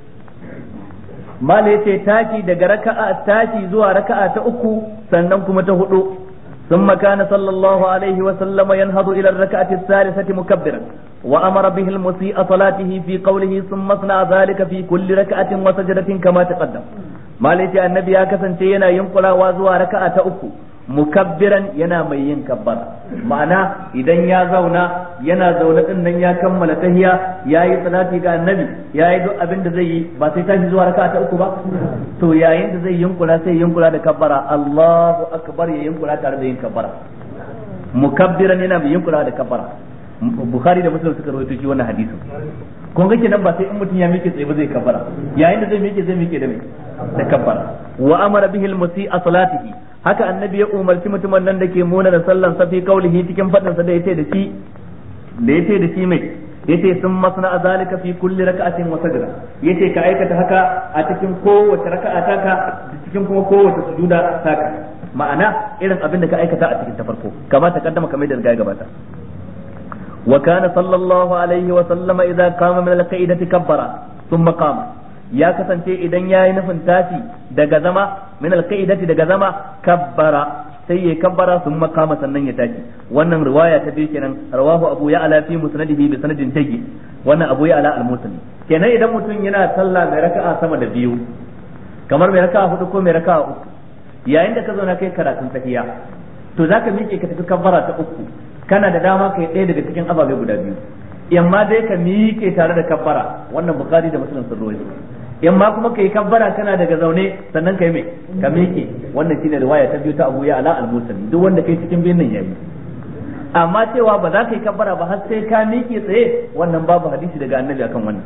S2: mala yace taki daga raka'a taki zuwa raka'a ta uku sannan kuma ta hudu. ثم كان صلى الله عليه وسلم ينهض إلى الركعة الثالثة مكبرا وأمر به المسيء صلاته في قوله ثم اصنع ذلك في كل ركعة وسجدة كما تقدم. ما ليس النبي هكذا ينا ينقل وازوا ركعة أكو mukabbiran yana mai yin kabbara, ma'ana idan ya zauna yana zaune din nan ya kammala tahiyya yayi salati ga annabi yayi duk abin da zai yi ba sai tashi zuwa raka'a ta uku ba, to yayin da zai yunkula sai yunkula da kabbara Allahu akbar, ya yunkula tare da yin kabbara. mukabbiran yana mai yunkula da kabbara. Bukhari da Muslim suka rawaito shi wannan hadisin. kun ga kenan ba sai in mutum ya miƙe tsaye ba zai kabbara, yayin da zai miƙe zai miƙe da mai da kabbara. wa amara bihi al-musi'a salatihi, haka annabi ya umarci mutumin nan da ke muna da sallan sa fi kaulihi cikin fadin sa da yace da shi da yace da shi mai yace sun masna azalika fi kulli raka'atin wa sajda, yace ka aikata haka a cikin kowace raka'a taka da cikin kuma kowace sujuda taka, ma'ana irin abin da ka aikata a cikin ta farko kamar ta kaddama kamar da riga ya gabata. wa kana sallallahu alaihi wa sallama idza qama min al-qa'idati kabbara thumma qama, ya kasance idan yayi nufin tashi daga zama min al-qa'idati daga zama kabbara sai ya kabbara sun makama sannan ya tashi. wannan riwaya ta biyu kenan, rawahu abu ya'la fi musnadihi bi sanadin tayyib. wannan abu ya'la al-muslim kenan idan mutum yana sallah mai raka'a sama da biyu kamar mai raka'a hudu ko mai raka'a uku, yayin da ka zo na kai karatun tahiyya to zaka miƙe ka tafi kabbara ta uku, kana da dama kai ɗaya daga cikin ababe guda biyu, yamma dai ka miƙe tare da kabbara, wannan bukhari da muslim sun rawaito, yamma kuma kai kabbara kana daga zaune sannan kai mai ka miƙe, wannan shine riwaya ta biyu ta Abu Ya'la al-Muslim, duk wanda kai cikin biyun nan yayi. amma cewa ba za ka yi kabbara ba har sai ka miƙe tsaye wannan babu hadisi daga annabi akan wannan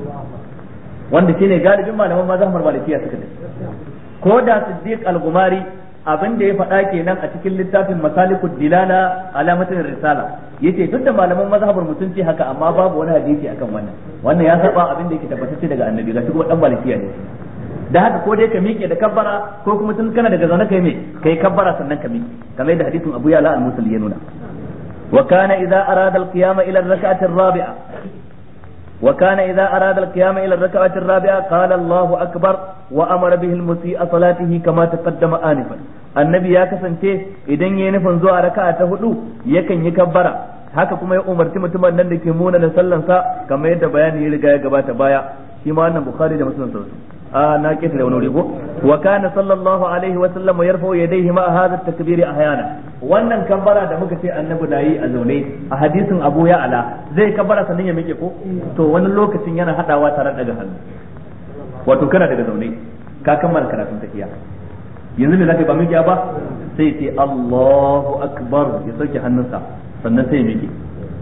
S2: wanda shine galibin malaman mazhabar malikiya suka ce ko da Siddiq al-Gumari abin da ya faɗa kenan a cikin littafin Masalikud Dilala alamatin risala yace duk da malaman mazhabar mutum ce haka amma babu wani hadisi akan wannan wannan ya saba abin da yake tabbatacce daga annabi ga shi ko dan malikiya ne da haka ko dai ka miƙe da kabbara ko kuma tun kana daga zaune kai me kai kabbara sannan ka miƙe kamar yadda hadisin Abu Ya'la al-Musalli ya nuna wa kana idza arada al-qiyama ila ar-rak'ati ar-rabi'a wa kana idza arada al-qiyama ila ar-rak'ati ar-rabi'a qala Allahu akbar wa amara bihi al-musii'a salatihi kama taqaddama anifan annabi ya kasance idan yayi nufin zuwa raka'a ta hudu yakan yi kabbara haka kuma ya umarci mutumin nan da ke muna da sallansa kamar yadda bayani ya riga ya gabata baya shi ma wannan Bukhari da Muslim sun a na kisa da wani wuri ko wa kana sallallahu alaihi wa sallam yarfa'u yadayhi ma hadha at-takbir ahyana wannan kabbara da muka ce annabi na yi a zaune a hadisin Abu Ya'la zai kabbara sannan ya miƙe ko to wani lokacin yana hadawa tare daga hannu wato kana daga zaune ka kammala karatun tafiya yanzu me zaka ba miƙe ba sai ce Allahu akbar ya sauke hannunsa sannan sai ya miƙe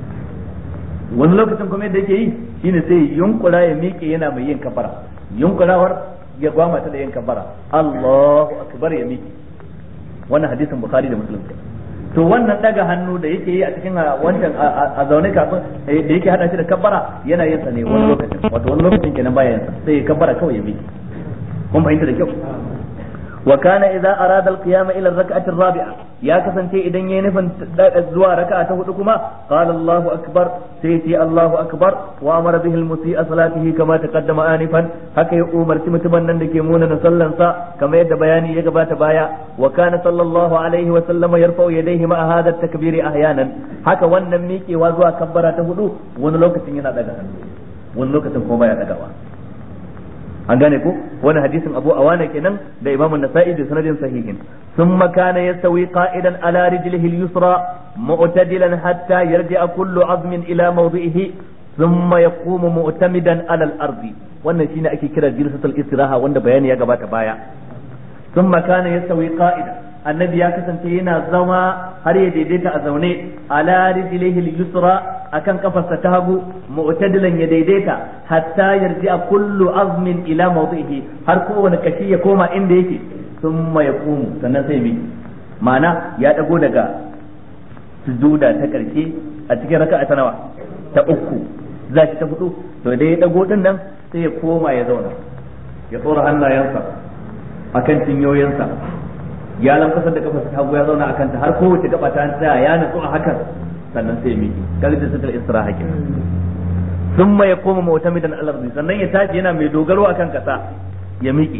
S2: wani lokacin kuma yadda yake yi shine sai yunkura ya miƙe yana mai yin kabbara yunkurawar ya gwama ta da yin kabbara Allahu akbar ya miki wannan hadisin Bukhari da Muslim to wannan daga hannu da yake yi a cikin wancan a zaune kafin da yake hada shi da kabbara yana yin sa ne wani lokacin wato wani lokacin kenan baya yin sa sai ya kabbara kawai ya miki kun fahimta da kyau wa kana idza arada al-qiyama ila ar-rak'ati ar-rabi'a ya kasance idan yayi nufin zuwa raka'a ta hudu kuma qala Allahu akbar sai ce Allahu akbar wa amara bihi al-musii'a salatihi kama taqaddama anifan haka ya umarci mutumin nan da ke muna da sallan sa kamar yadda bayani ya gabata baya wa kana sallallahu alaihi wa sallam yarfa'u yadayhi ma'a hadha at-takbir ahyanan haka wannan miƙewa zuwa kabbara ta hudu wani lokacin yana daga hannu wani lokacin kuma baya dagawa an gane ko wani hadisin Abu Awana kenan da Imam An-Nasa'i da sanadin sahihin thumma kana yastawi qa'idan ala rijlihi al-yusra mu'tadilan hatta yarji'a kullu 'azmin ila mawdi'ihi thumma yaqumu mu'tamidan ala al-ardi wannan shine ake kira jilsatul istiraha wanda bayani ya gabata baya thumma kana yastawi qa'idan annabi ya kasance yana zama har ya daidaita a zaune ala rijlihi al-yusra akan kafarsa ta hagu mu'tadilan ya daidaita hatta yarji'a kullu azmin ila mawdihi har kowane kashi ya koma inda yake thumma yaqumu sannan sai mi ma'ana ya dago daga sujuda ta karshe a cikin raka'a ta nawa ta uku zaki ta hudu to dai ya dago din nan sai ya koma ya zauna ya tsora hannayensa akan cinyoyinsa ya lankwasar da kafarsa ta hagu ya zauna akan ta har kowace gaba ta tsaya ya nutsu a hakan sannan sai ya miƙe kaga da sitar istiraha kenan thumma yaqumu mu'tamidan ala al-ardi sannan ya tashi yana mai dogaro akan kasa ya miƙe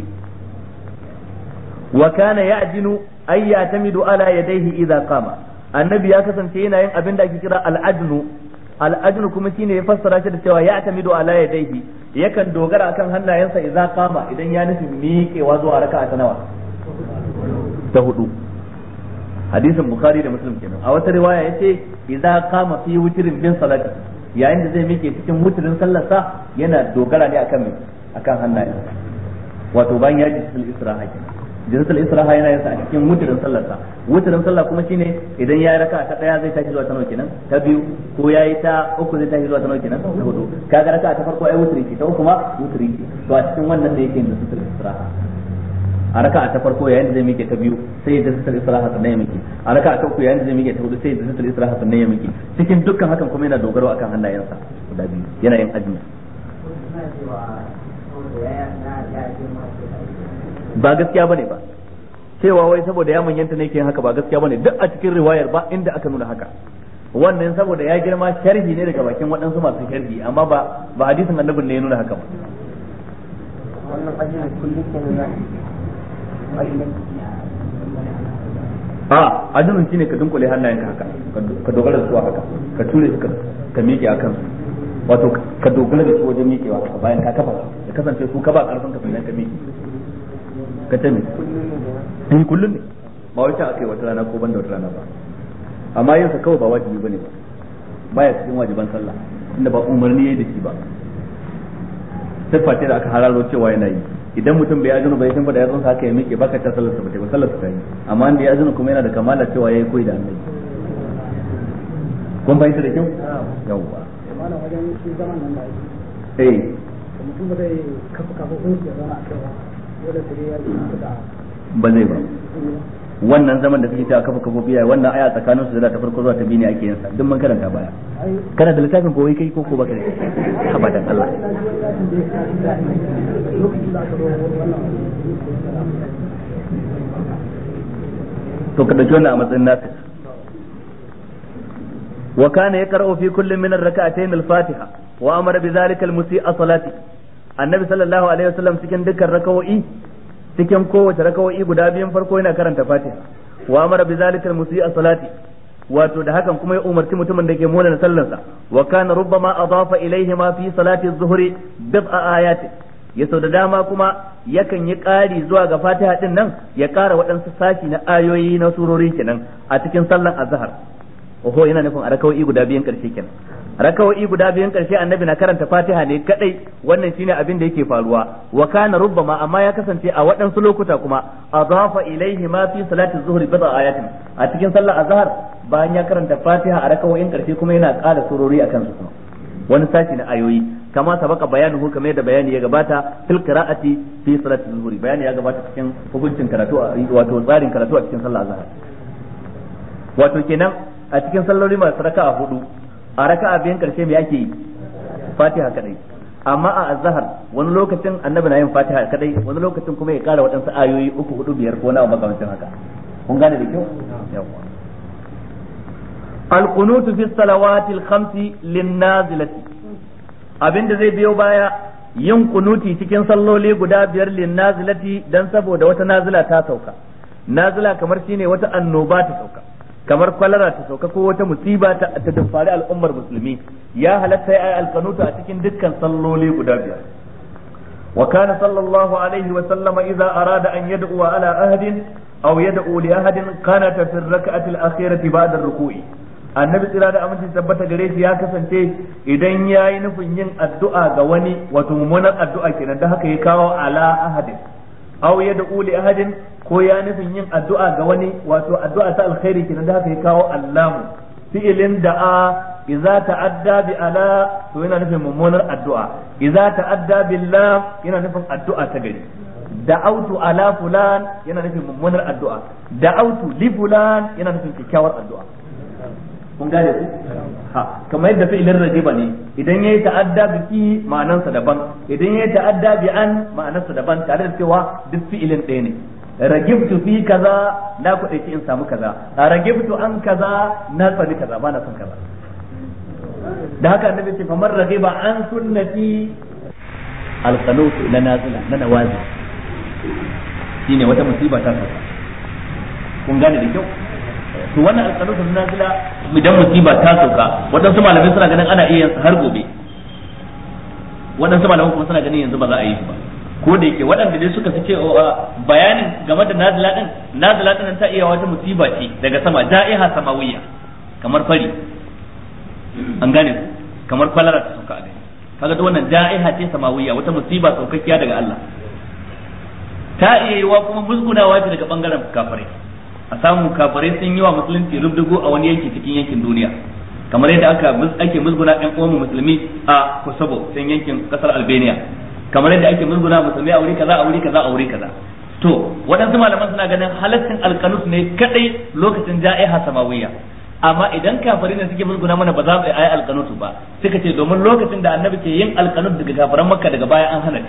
S2: wa kana ya'jinu ay ya'tamidu ala yadayhi idza qama annabi ya kasance yana yin abin da ake kira al-ajnu al-ajnu kuma shine ya fassara shi da cewa ya'tamidu ala yadayhi yakan dogara akan hannayensa idza qama idan ya nufi miƙewa zuwa raka'a ta nawa ta hudu hadisin Bukhari da Muslim kenan a wata riwaya yace idza qama fi witrin bin salati yayin da zai mike cikin witrin sallarsa yana dogara ne akan akan hannaye wato bayan ya ji sul israha kenan jinsul israha yana yin sa a cikin witrin sallarsa witrin sallah kuma shine idan yayi raka'a ta daya zai tashi zuwa ta nawa kenan ta biyu ko yayi ta uku zai tashi zuwa ta nawa kenan ta hudu kaga raka'a ta farko ai witri ce ta uku ma witri ce to a cikin wannan da yake yin jinsul israha a raka'a ta farko yayin da zai miƙe ta biyu sai da sitar israha sannan ya miƙe a raka'a ta uku yayin da zai miƙe ta hudu sai da sitar israha sannan ya miƙe cikin dukkan hakan kuma yana dogaro akan hannayensa guda biyu yana yin ajmi ba gaskiya bane ba cewa wai saboda ya manyanta ne ke haka ba gaskiya bane duk a cikin riwayar ba inda aka nuna haka wannan saboda ya girma sharhi ne daga bakin waɗansu masu sharhi amma ba ba hadisin annabin ne ya nuna haka ba
S3: wannan ajmi kullum kenan
S2: a azumin shine ka dunkule hannayenka haka ka dogara da su haka ka ture su ka miƙe akan su wato ka dogara da su wajen miƙewa haka bayan ka kafa su ya kasance su ka ba karfin ka sannan ka miƙe ka ce me eh kullun ne ba wai ta akai wata rana ko banda wata rana ba amma yin sa kawai ba wajibi bane ba baya cikin wajiban sallah inda ba umarni yayi da shi ba sifa ce da aka hararo cewa yana yi idan mutum bai azumi bai san ba da yazon sa haka ya miƙe baka ta sallar sa ba ba sallar sa yi amma inda ya azumi kuma yana da kamala cewa yayi koyi da annabi kun bayyana da kyau yawa
S3: malam wajen shi zaman nan da ake
S2: eh
S3: mutum ba zai kafa kafa ko ya zauna a kai ba dole sai ya yi da
S2: ba zai ba wannan zaman da kake cewa kafa kafofi yayi wannan aya tsakanin su da ta farko zuwa ta biyu ne ake yin sa duk mun karanta baya kana da littafin ko wai kai ko ko baka da abadan Allah to ka dauki wannan a matsayin nasu wa kana yaqra'u fi kullin min ar-rak'atayn al-fatiha wa amara bi dhalika al-musii'a salati annabi sallallahu alaihi wasallam cikin dukkan rakawoyi cikin kowace rakawoyi guda biyun farko yana karanta fatiha wa amara bi zalika al-musii'a salati wato da hakan kuma ya umarci mutumin da ke mona sallarsa wa kana rubbama adafa ilayhi ma fi salati az-zuhri bid'a ayatin ya sau da dama kuma yakan yi ƙari zuwa ga fatiha din nan ya ƙara waɗansu sashi na ayoyi na surori kenan a cikin sallan azhar oho yana nufin a rakawoyi guda biyun ƙarshe kenan rakawoyi guda biyun karshe annabi na karanta fatiha ne kadai wannan shine abin da yake faruwa wa kana rubbama amma ya kasance a waɗansu lokuta kuma adafa ilaihi ma fi salati zuhri bid'a ayatin a cikin sallar azhar bayan ya karanta fatiha a rakawoyin karshe kuma yana ƙara surori akan su kuma wani sashi na ayoyi kama sabaka bayanuhu kamar yadda bayani ya gabata fil qira'ati fi salati zuhri bayani ya gabata cikin hukuncin karatu wato tsarin karatu a cikin sallar azhar wato kenan a cikin salloli masu raka'a hudu a raka'a biyan karshe me ake yi fatiha kadai amma a azhar wani lokacin annabi na yin fatiha kadai wani lokacin kuma ya kara waɗansu ayoyi uku hudu biyar ko na makamancin haka kun gane da kyau yawa al-qunut fi salawati al-khamsi lin-nazilati abinda zai biyo baya yin kunuti cikin salloli guda biyar lin-nazilati dan saboda wata nazila ta sauka nazila kamar shine wata annoba ta sauka kamar kwalara ta sauka ko wata musiba ta ta dafari al'ummar musulmi ya halatta ya alkanuta a cikin dukkan salloli guda biyar wa kana sallallahu alaihi wa sallama idza arada an yad'u ala ahadin aw yad'u li ahadin kana ta fi rak'ati al-akhirati ba'da ar-ruku'i annabi tsira da aminci tabbata gare shi ya kasance idan yayi nufin yin addu'a ga wani wato mummunan addu'a kenan da haka ya kawo ala ahadin aw yad'u li ahadin ko ya nufin yin addu'a ga wani wato addu'a ta alkhairi kenan da haka ya kawo allamu fi'ilin da'a idza ta'adda bi ala to yana nufin mummunar addu'a idza ta'adda billah yana nufin addu'a ta gari da'autu ala fulan yana nufin mummunar addu'a da'autu li fulan yana nufin kyakkyawar addu'a kun gane ku ha kamar yadda fi'ilin rajiba ne idan yayi ta'adda bi ki ma'anarsa daban idan yayi ta'adda bi an ma'anarsa daban tare da cewa duk fi'ilin ɗaya ne ragibtu fi kaza na kuɗe ki in samu kaza ragibtu an kaza na tsani kaza ba na son kaza da haka annabi ce famar ragiba an sunnati alqanut na nazila na nawazi shine wata musiba ta sauka kun gane da kyau to wannan alqanut na nazila idan musiba ta sauka wadansu malamai suna ganin ana iya har gobe wadansu malamai kuma suna ganin yanzu ba za a yi ba ko da yake waɗanda dai suka fi ce bayanin game da nazila din nazila din ta iya wata musiba ce daga sama da'iha samawiyya kamar fari an gane ku kamar kwalara ta sauka a gani kaga da wannan da'iha ce samawiyya wata musiba saukakkiya daga Allah ta iya yiwa kuma musgunawa ce daga bangaren kafirai a samu kafirai sun yi wa musulunci rubdugo a wani yanki cikin yankin duniya kamar yadda aka ake musguna ɗan uwan musulmi a Kosovo cikin yankin kasar Albania kamar yadda ake musguna musulmi a wuri kaza a wuri kaza a wuri kaza to waɗansu malaman suna ganin halaccin alkanus ne kadai lokacin ja'iha samawiyya amma idan kafari ne suke musguna mana ba za mu yi alkanus ba suka ce domin lokacin da annabi ke yin alkanus daga kafiran makka daga baya an hana shi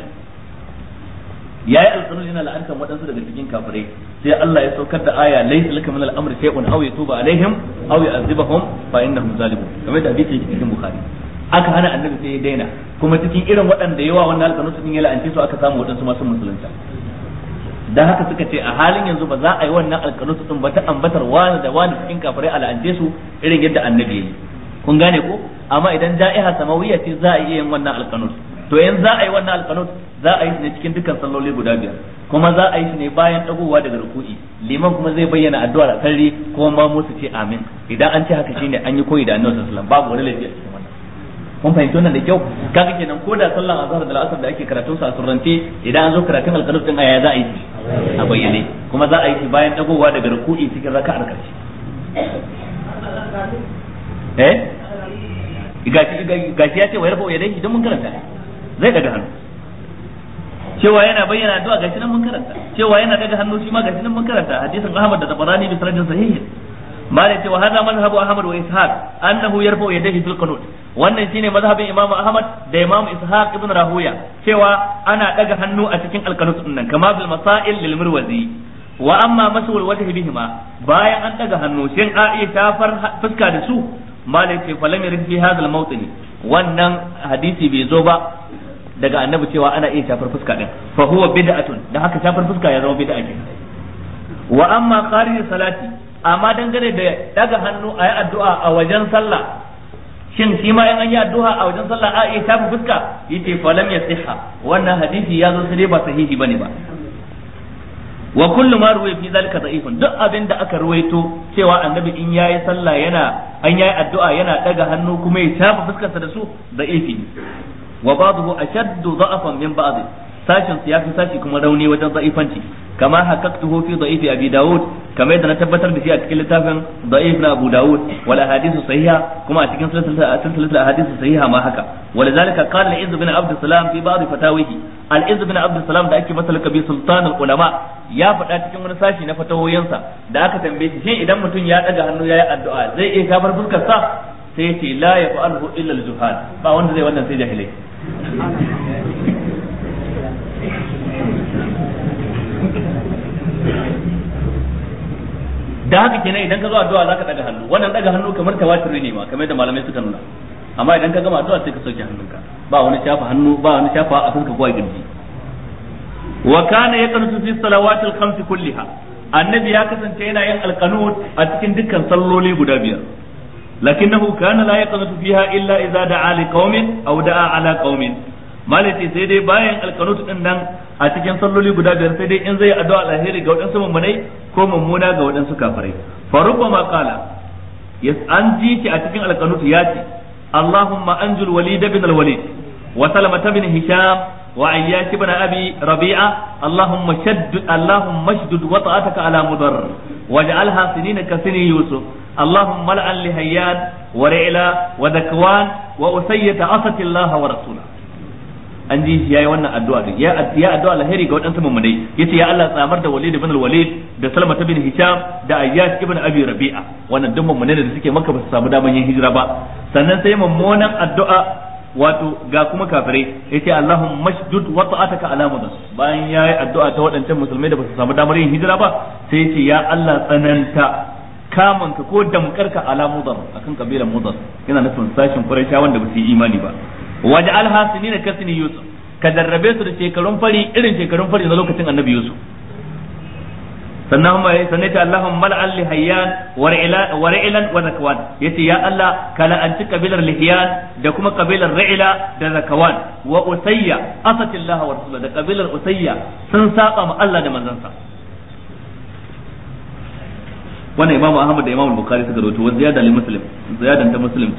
S2: yayi alkanus yana la'antar waɗansu daga cikin kafirai sai Allah ya saukar da aya laysa laka min al-amri shay'un aw yatuba alaihim aw yu'adhibahum fa innahum zalimun kamar da hadisi yake cikin bukhari aka hana annabi sai ya daina kuma cikin irin waɗanda yawa wannan alkanus din ya la'ance su aka samu waɗansu masu musulunta dan haka suka ce a halin yanzu ba za a yi wannan alkanus din ba ta ambatar wani da wani cikin kafirai a la'ance su irin yadda annabi ya yi kun gane ko amma idan ja'iha samawiyya ce za a iya yin wannan alkanus to yanzu za a yi wannan alkanut za a yi shi ne cikin dukkan salloli guda biyar kuma za a yi shi ne bayan dagowa daga ruku'i liman kuma zai bayyana addu'a a sarri kuma ma musu ce amin idan an ce haka shine an yi koyi da annabi sallallahu alaihi wasallam babu wani laifi a cikin wannan kun fahimci wannan da kyau kaga kenan ko da sallan azhar da al'asr da ake karatun sa a surrance idan an zo karatun alkanut din aya za a yi shi a bayyane kuma za a yi shi bayan dagowa daga ruku'i cikin raka'ar karshe eh gashi gashi ya ce wa yarfa yadayhi idan mun karanta zai daga hannu cewa yana bayyana addu'a gashi nan mun karanta cewa yana daga hannu shi ma gashi nan mun karanta hadisin Ahmad da Tabarani bi sanadin sahih malai cewa hada mazhabu Ahmad wa Ishaq annahu yarfa yadayhi fil qunut wannan shine mazhabin Imam Ahmad da Imam Ishaq ibn Rahuya cewa ana daga hannu a cikin al-qunut din nan kama bil masail lil Mirwazi wa amma masul wajhi bihima bayan an daga hannu shin a iya shafar fuska da su malai ce falam yarid fi hadha al-mawtin wannan hadisi bai zo ba daga annabi cewa ana iya shafar fuska din fa huwa bid'atun da haka shafar fuska ya zama bid'a ke wa amma qari salati amma dangane da daga hannu ayi addu'a a wajen sallah shin shi ma in an yi addu'a a wajen sallah a iya shafa fuska yace falam yasiha wannan hadisi ya zo sai ba sahihi bane ba wa kullu ma ruwaya fi zalika da'ifun duk abin da aka ruwaito cewa annabi in yayi sallah yana an yayi addu'a yana daga hannu kuma ya shafa fuskarsa da su da'ifi wa ba'dahu ashaddu da'afan min ba'd sashin ya fi sashi kuma rauni wajen da'ifanci kama hakaktuhu fi da'ifi abi daud kamar yadda na tabbatar da shi a cikin littafin da'if na abu daud wal ahadithu sahiha kuma a cikin silsilatul ahadithu sahiha ma haka walidhalika qala al-izz bin abd salam fi ba'd fatawihi al-izz bin abd salam da ake masa lakabi sultan al-ulama ya faɗa cikin wani sashi na fatawoyinsa da aka tambaye shi shin idan mutum ya daga hannu yayi addu'a zai iya kafar fuskar sa sai ya ce la yaf'aluhu illa al-juhal ba wanda zai wannan sai jahilai da haka kenan idan ka zo addu'a zaka daga hannu wannan daga hannu kamar tawatiri ne ma kamar da malamai suka nuna amma idan ka gama addu'a sai ka sauke hannunka ba wani shafa hannu ba wani shafa a fuska ko a girji wa kana yaqnutu fi salawatil khams kulliha annabi ya kasance yana yin alqanut a cikin dukkan salloli guda biyar lakinnahu kana la yaqnutu fiha illa idza da'a li qaumin aw da'a ala qaumin malati sai dai bayan alqanut din nan a cikin salloli guda biyar sai dai in zai addu'a alheri ga wadansu mummunai ko mummuna ga wadansu kafirai fa rubbama qala yas an ji ki a cikin alqanut ya ce Allahumma anjul walid ibn al-walid wa salama ibn hisham wa ayyash ibn abi rabi'a Allahumma shaddid Allahumma shdud wata'ataka ala mudar waj'alha sinina ka sini yusuf Allahumma la'an li hayyan wa ri'la wa dakwan wa usayyata asati Allah wa rasulahu an ji shi yayi wannan addu'a din ya ya addu'a alheri ga wadansu mummunai yace ya Allah tsamar da Walid ibn al-Walid da Salma ibn Hisham da Ayyash ibn Abi Rabi'a wannan duk mummunai da suke Makka ba su samu daman yin hijira ba sannan sai mummunan addu'a wato ga kuma kafirai yace Allahumma mashdud wata'ataka ala mudas bayan yayi addu'a ta wadancan musulmai da ba su samu damar yin hijira ba sai yace ya Allah tsananta kamanka ko damkarka ala mudar akan kabilan mudar yana nufin sashin Qurayshawa wanda ba su yi imani ba waj'alha sinina kasni yusuf ka darrabe su da shekarun fari irin shekarun fari na lokacin annabi yusuf sannan mai sanai ta Allahumma mal'al li hayyan wa ra'ila wa ra'ilan wa zakwan yace ya Allah kala anti kabilar lihiyan da kuma kabilar ra'ila da zakwan wa usayya asati Allah wa rasulullah da kabilar usayya sun saba ma Allah da manzansa wannan imamu ahmad da imamu bukhari suka rawaito wa ziyada li muslim ziyadan ta muslim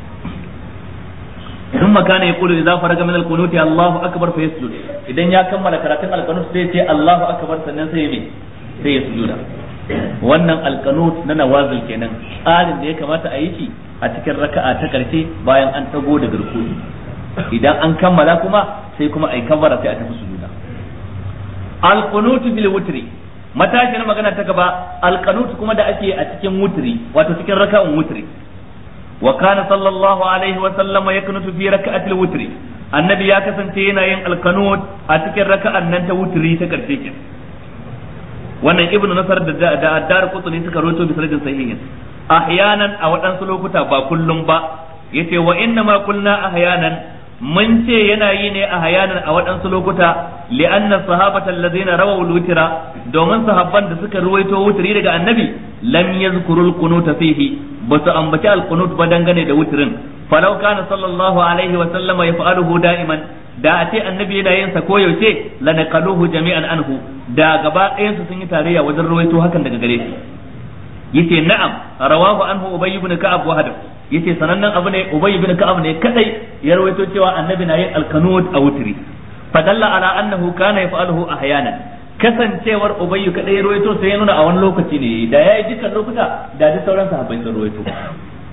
S2: ثم كان يقول إذا فرغ من القنوت الله أكبر فيسجد إذا يا كمل كراتين القنوت سيتي الله أكبر سنن سيمي سيسجد wannan alkanut na nawazil kenan tsarin da ya kamata a yi shi a cikin raka'a ta karshe bayan an tago da garkuwa idan an kammala kuma sai kuma ai kabbara sai a tafi sujuda alqunut fil wutri matashi na magana ta gaba alqanut kuma da ake a cikin wutri wato cikin raka'un wutri وكان صلى الله عليه وسلم يكنت في ركعة الوتر النبي يا كسنتي yana yin alkanut a cikin raka'an nan ta wutri ta karshe kin wannan ibnu nasar da da addar qutni suka rawaito bi sanadin sahihin ahyanan a wadansu lokuta ba kullum ba yace wa inna ma qulna ahyanan mun ce yana yi ne ahyanan a wadansu lokuta li'anna sahabata alladhina rawaw al-witra domin sahabban da suka ruwaito wutri daga annabi lam yazkurul qunut fihi ba su ambaci alqunut ba dangane da wutrin falau kana sallallahu alaihi wa sallama yaf'aluhu da'iman da a ce annabi yana yin sa koyaushe lanaqaluhu jami'an anhu da gaba ɗayan su sun yi tarayya wajen rawaito hakan daga gare shi yace na'am rawahu anhu ubay ibn ka'ab wa hadaf yace sanannen abu ne ubay ibn ka'ab ne kadai ya rawaito cewa annabi na yin alqunut a wutri fadalla ala annahu kana yaf'aluhu ahyanan kasancewar ubayyu kadai ya ruwaito sai ya nuna a wani lokaci ne da yayi dukkan lokuta da duk sauran sahabbai sun ruwaito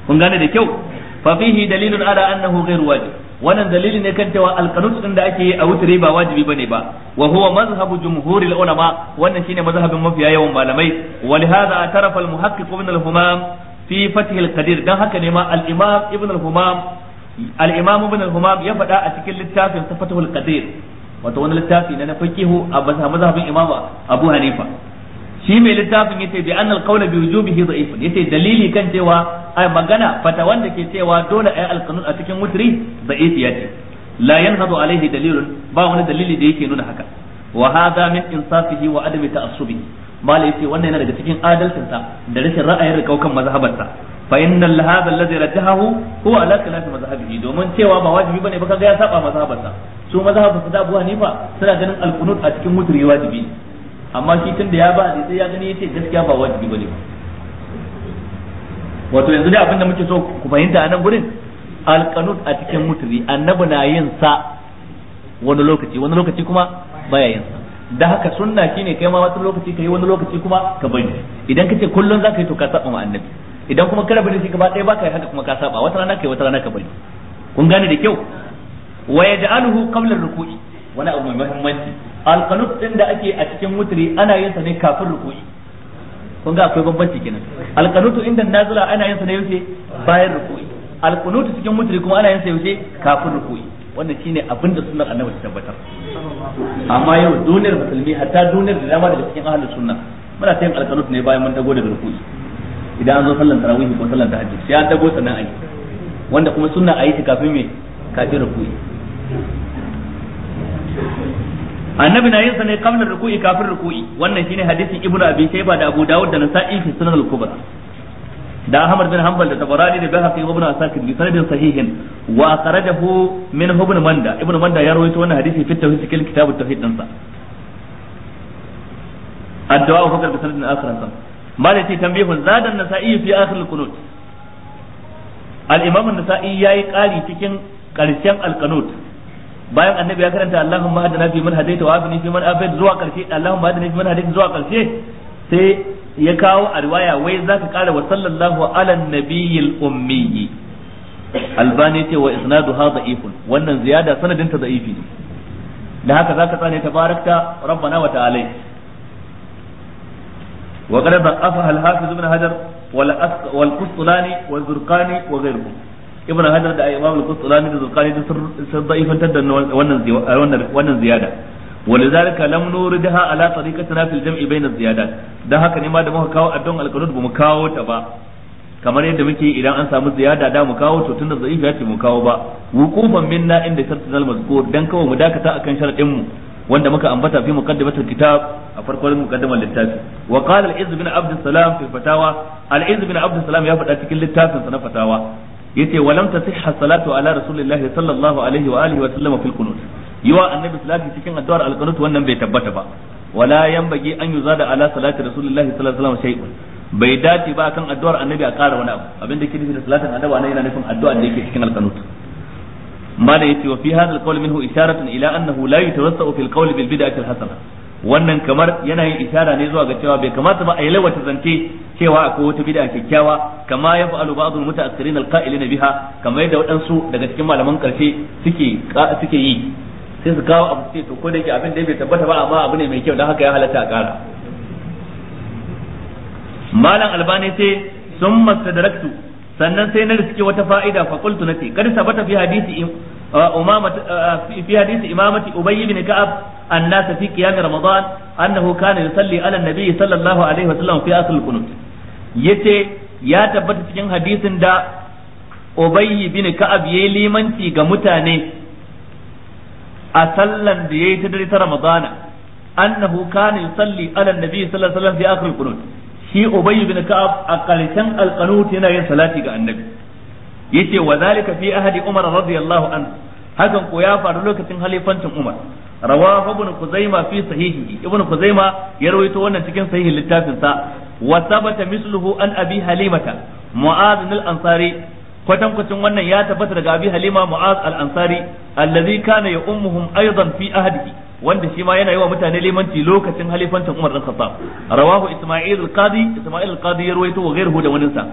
S2: kun gane da kyau fa fihi dalilun ala annahu ghairu wajib wannan dalili ne kan cewa alqanut din da ake yi a wutri ba wajibi bane ba wa huwa mazhabu jumhuril ulama wannan shine mazhabin mafiya yawan malamai wa lihadha atarafa al muhaqqiq ibn al humam fi fath al qadir dan haka ne ma al imam ibn al humam al imam ibn al humam ya faɗa a cikin littafin fath al qadir wato wani littafi ne na fiqhu a mazhabin imam abu hanifa shi mai littafin yace bi annal qawla bi wujubihi da'if yace dalili kan cewa ai magana fata wanda ke cewa dole ai alqanun a cikin wutri da'if yace la yanhadu alaihi dalilun ba wani dalili da yake nuna haka wa hadha min insafihi wa adami ta'assubihi malai yace wannan yana daga cikin adalcin sa da rashin ra'ayin rikaukan mazhabarsa fa innal hadha alladhi rajjahahu huwa ala khilafi mazhabihi domin cewa ba wajibi bane ba kaga ya saba mazhabarsa su mazhabarsa da Abu Hanifa suna ganin alqunut a cikin wutri wajibi amma shi tun da ya ba sai ya gani yace gaskiya ba wajibi bane wato yanzu dai abinda muke so ku fahimta a nan gurin alqanut a cikin mutri annabi na yin sa wani lokaci wani lokaci kuma baya yin sa da haka sunna shine kai ma wani lokaci kai wani lokaci kuma ka bari idan kace kullun zaka yi to ka saba ma annabi idan kuma kada bari shi gaba ɗaya baka yi haka kuma ka saba wata rana kai wata rana ka bari kun gane da kyau wa yaj'aluhu qabla ar-ruku'i wani abu mai muhimmanci alqanut din da ake a cikin wutri ana yin sa ne kafin ruku'i kun ga akwai bambanci kenan alqanutu inda nazila ana yin sa ne yaushe bayan ruku'i alqanutu cikin wutri kuma ana yin sa yaushe kafin ruku'i wannan shine abin da sunnar annabi ta tabbatar amma yau duniyar musulmi hatta duniyar da dama daga cikin ahlus sunna muna ta yin alqanut ne bayan mun dago daga ruku'i idan an zo sallan tarawih ko sallan tahajjud sai an dago sannan ayi wanda kuma sunna ayi ta kafin me kafin ruku'i annabi na yin sa ne qabla ruku'i kafin ruku'i wannan shine hadisin ibnu abi shayba da abu dawud da nasa'i fi sunan al-kubra da ahmad bin hanbal da tabarani da bahaqi ibn asakir bi sanadin sahihin wa akhrajahu min ibn manda ibn manda ya rawaito wannan hadisi fi tawhid cikin kitab at-tauhid din sa addu'a wa fakar bi sanadin akhar sa malati tanbihun zada an-nasa'i fi akhir al-qunut al-imam an-nasa'i yayi qari cikin karshen al-qunut bayan annabi ya karanta Allahumma hadina fi man hadaita wa afini fi man afait zuwa karshe Allahumma hadina fi man hadaita zuwa karshe sai ya kawo a riwaya wai zaka kara wa sallallahu ala nabiyil ummi albani ce wa isnadu hadha ifun wannan ziyada sanadin ta da'ifi ne da haka zaka tsane tabarakta rabbana wa ta'ala wa qad da'afa al-hafiz ibn hajar wal wal qustulani wa zurqani wa ghayruhum ibn hajar da imam al-qustulani da zurqani sun da'ifantar da wannan wannan wannan ziyada ولذلك لم نوردها على طريقتنا في الجمع بين الزيادات dan haka ne ma da muka kawo addon al-qunut ba mu kawo ta ba kamar yadda muke idan an samu ziyada da mu kawo to tunda zaifi ya ce mu kawo ba wuqufan minna inda shartul al-mazkur dan kawai mu dakata akan sharadin mu wanda muka ambata fi muqaddimatul kitab a farkon muqaddimar littafi wa qala al-izz bin abd salam fi fatawa al-izz bin abd salam ya faɗa cikin littafin sa na fatawa yace walam tasihha salatu ala rasulillahi sallallahu alaihi wa alihi wa sallam fil qunut yiwa annabi salati cikin addu'ar al-qunut wannan bai tabbata ba wala yanbaghi an yuzada ala salati rasulillahi sallallahu alaihi wasallam shay'un bai dace ba kan addu'ar annabi a ƙara wani abu abinda ke nufi da salatin annabi wannan yana nufin addu'a da yake cikin al-qunut ma da yace wa fi hadha al-qawl minhu isharatun ila annahu la yatawassau fil qawl bil bid'ati al-hasana wannan kamar yana yin ishara ne zuwa ga cewa bai kamata ba a yi lawata zance cewa akwai wata bid'a kyakkyawa kama ya fa'alu ba'dul muta'akhirin al-qa'ilin biha kamar yadda waɗansu daga cikin malaman karshe suke suke yi sai su kawo abu ce to ko da yake abin da bai tabbata ba amma abu ne mai kyau dan haka ya halatta a kara malam albani sai sun mastadraktu sannan sai na riske wata fa'ida fa qultu nati kad sabata fi hadisi umama fi hadisi imamati ubay ibn ka'ab an-nas fi qiyam ramadan annahu kana yusalli ala an-nabi sallallahu alaihi wasallam fi asl al-qunut yace ya tabbata cikin hadisin da ubay ibn ka'ab yayi limanci ga mutane a sallan da yayi ta dare ta ramadana annahu kana yusalli ala an-nabi sallallahu alaihi wasallam fi akhir al-qunut shi Ubay bin Ka'ab a karshen alqanut yana yin salati ga annabi yace wa zalika fi ahadi Umar radiyallahu anhu hakan ko ya faru lokacin halifancin Umar rawahu ibn Khuzaimah fi sahihi ibn Khuzaimah ya rawaito wannan cikin sahihin littafin sa wa sabata misluhu an abi halimata mu'adh al-ansari kwatan kwatan wannan ya tabbata daga abi halima mu'adh al-ansari allazi kana ya ummuhum aidan fi ahdihi wanda shi ma yana yi wa mutane limanci lokacin halifancin Umar bin Khattab rawahu Isma'il al-Qadi Isma'il al-Qadi ya rawaito wa ghayruhu da waninsa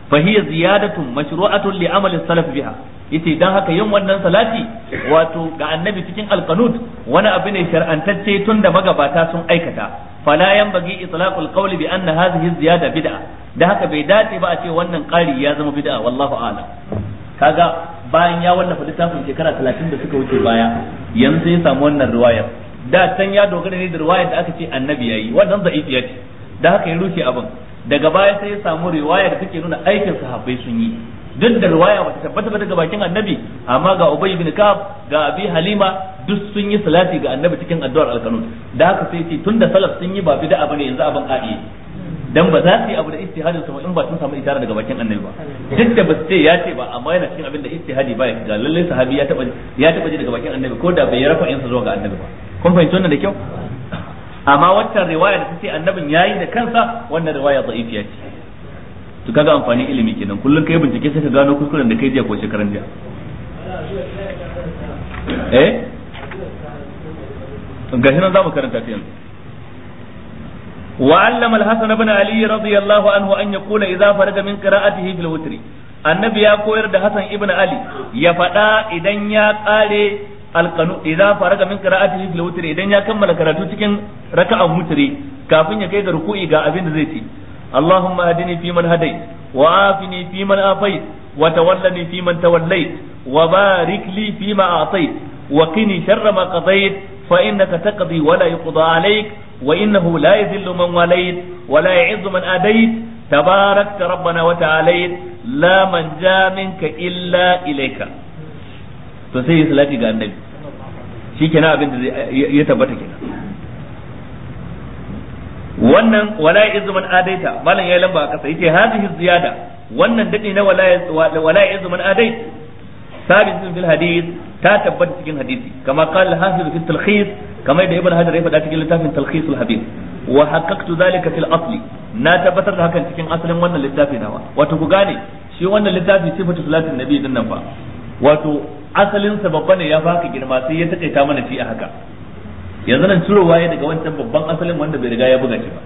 S2: fa hiya ziyadatun mashru'atun li amali salaf biha yace dan haka yin wannan salati wato ga annabi cikin alqanut wani abu ne shar'antacce tun da magabata sun aikata fala yanbaghi itlaqul qawli bi anna hadhihi ziyada bid'a da haka bai dace ba a ce wannan ƙari ya zama bid'a wallahu a'lam. Kaga bayan ya wallafa littafin shekara talatin da suka wuce baya yanzu ya samu wannan riwayar da can ya dogara ne da riwayar da aka ce annabi yayi wannan da'ifiya ce da haka ya rushe abin daga baya sai ya samu riwaya da take nuna aikin sahabbai sun yi duk da riwaya bata tabbata ba daga bakin annabi amma ga Ubay ibn Ka'ab ga Abi Halima duk sun yi salati ga annabi cikin addu'ar al-Qanut da haka sai ce tunda salaf sun yi ba bid'a bane yanzu abin a'i dan ba za su yi abu da ijtihadin su in ba sun samu isharar daga bakin annabi ba duk da ba su ce ya ce ba amma yana cikin abin da ijtihadi ba ya ga lalle sahabi ya taba ya taba ji daga bakin annabi ko da bai rafa in sa zuwa ga annabi ba kun fahimci wannan da kyau amma waccan riwaya da tace annabin yayi da kansa wannan riwaya da'ifiya ce to kaga amfani ilimi kenan kullun kai bincike sai ka gano kuskuren da kai jiya ko shekaran jiya eh gashi nan zamu karanta ta yanzu وعلم الحسن بن علي رضي الله عنه أن يقول إذا فرغ من قراءته في الوتر النبي يقول ده حسن ابن علي يفدا إذن يا قاري القنو إذا فرغ من قراءته في الوتر إذن يا كمل قراءته cikin raka'a mutri kafin ya kai ga ruku'i ga abin da zai ce Allahumma hadini fi man hadait wa afini fi man afait wa tawallani fi man tawallait wa barik li fi ma a'tait wa qini sharra ma qadait fa innaka taqdi wa la yuqda alayk وإنه لا يذل من وليت ولا يعز من أديت تباركت ربنا وتعاليت لا من جاء منك إلا إليك فسي صلاتي قال النبي شي كنا أبن يتبت كنا wannan wala yazu man adaita malan yayi lamba aka sai yace hadhihi ziyada wannan dadi na wala wala yazu man adait sabit fil hadith ta tabbata cikin hadisi kama qala hafiz fi talkhis kama da ibn hajar ya faɗa cikin littafin talkhisul habib wa haqqaqtu dhalika fil asli na tabbatar da hakan cikin asalin wannan littafi nawa wato ku gane shi wannan littafi sifatu salatin nabi din nan fa wato asalin sa babba ne ya baka girma sai ya takaita mana shi a haka yanzu nan cirowa ya daga wancan babban asalin wanda bai riga ya buga shi ba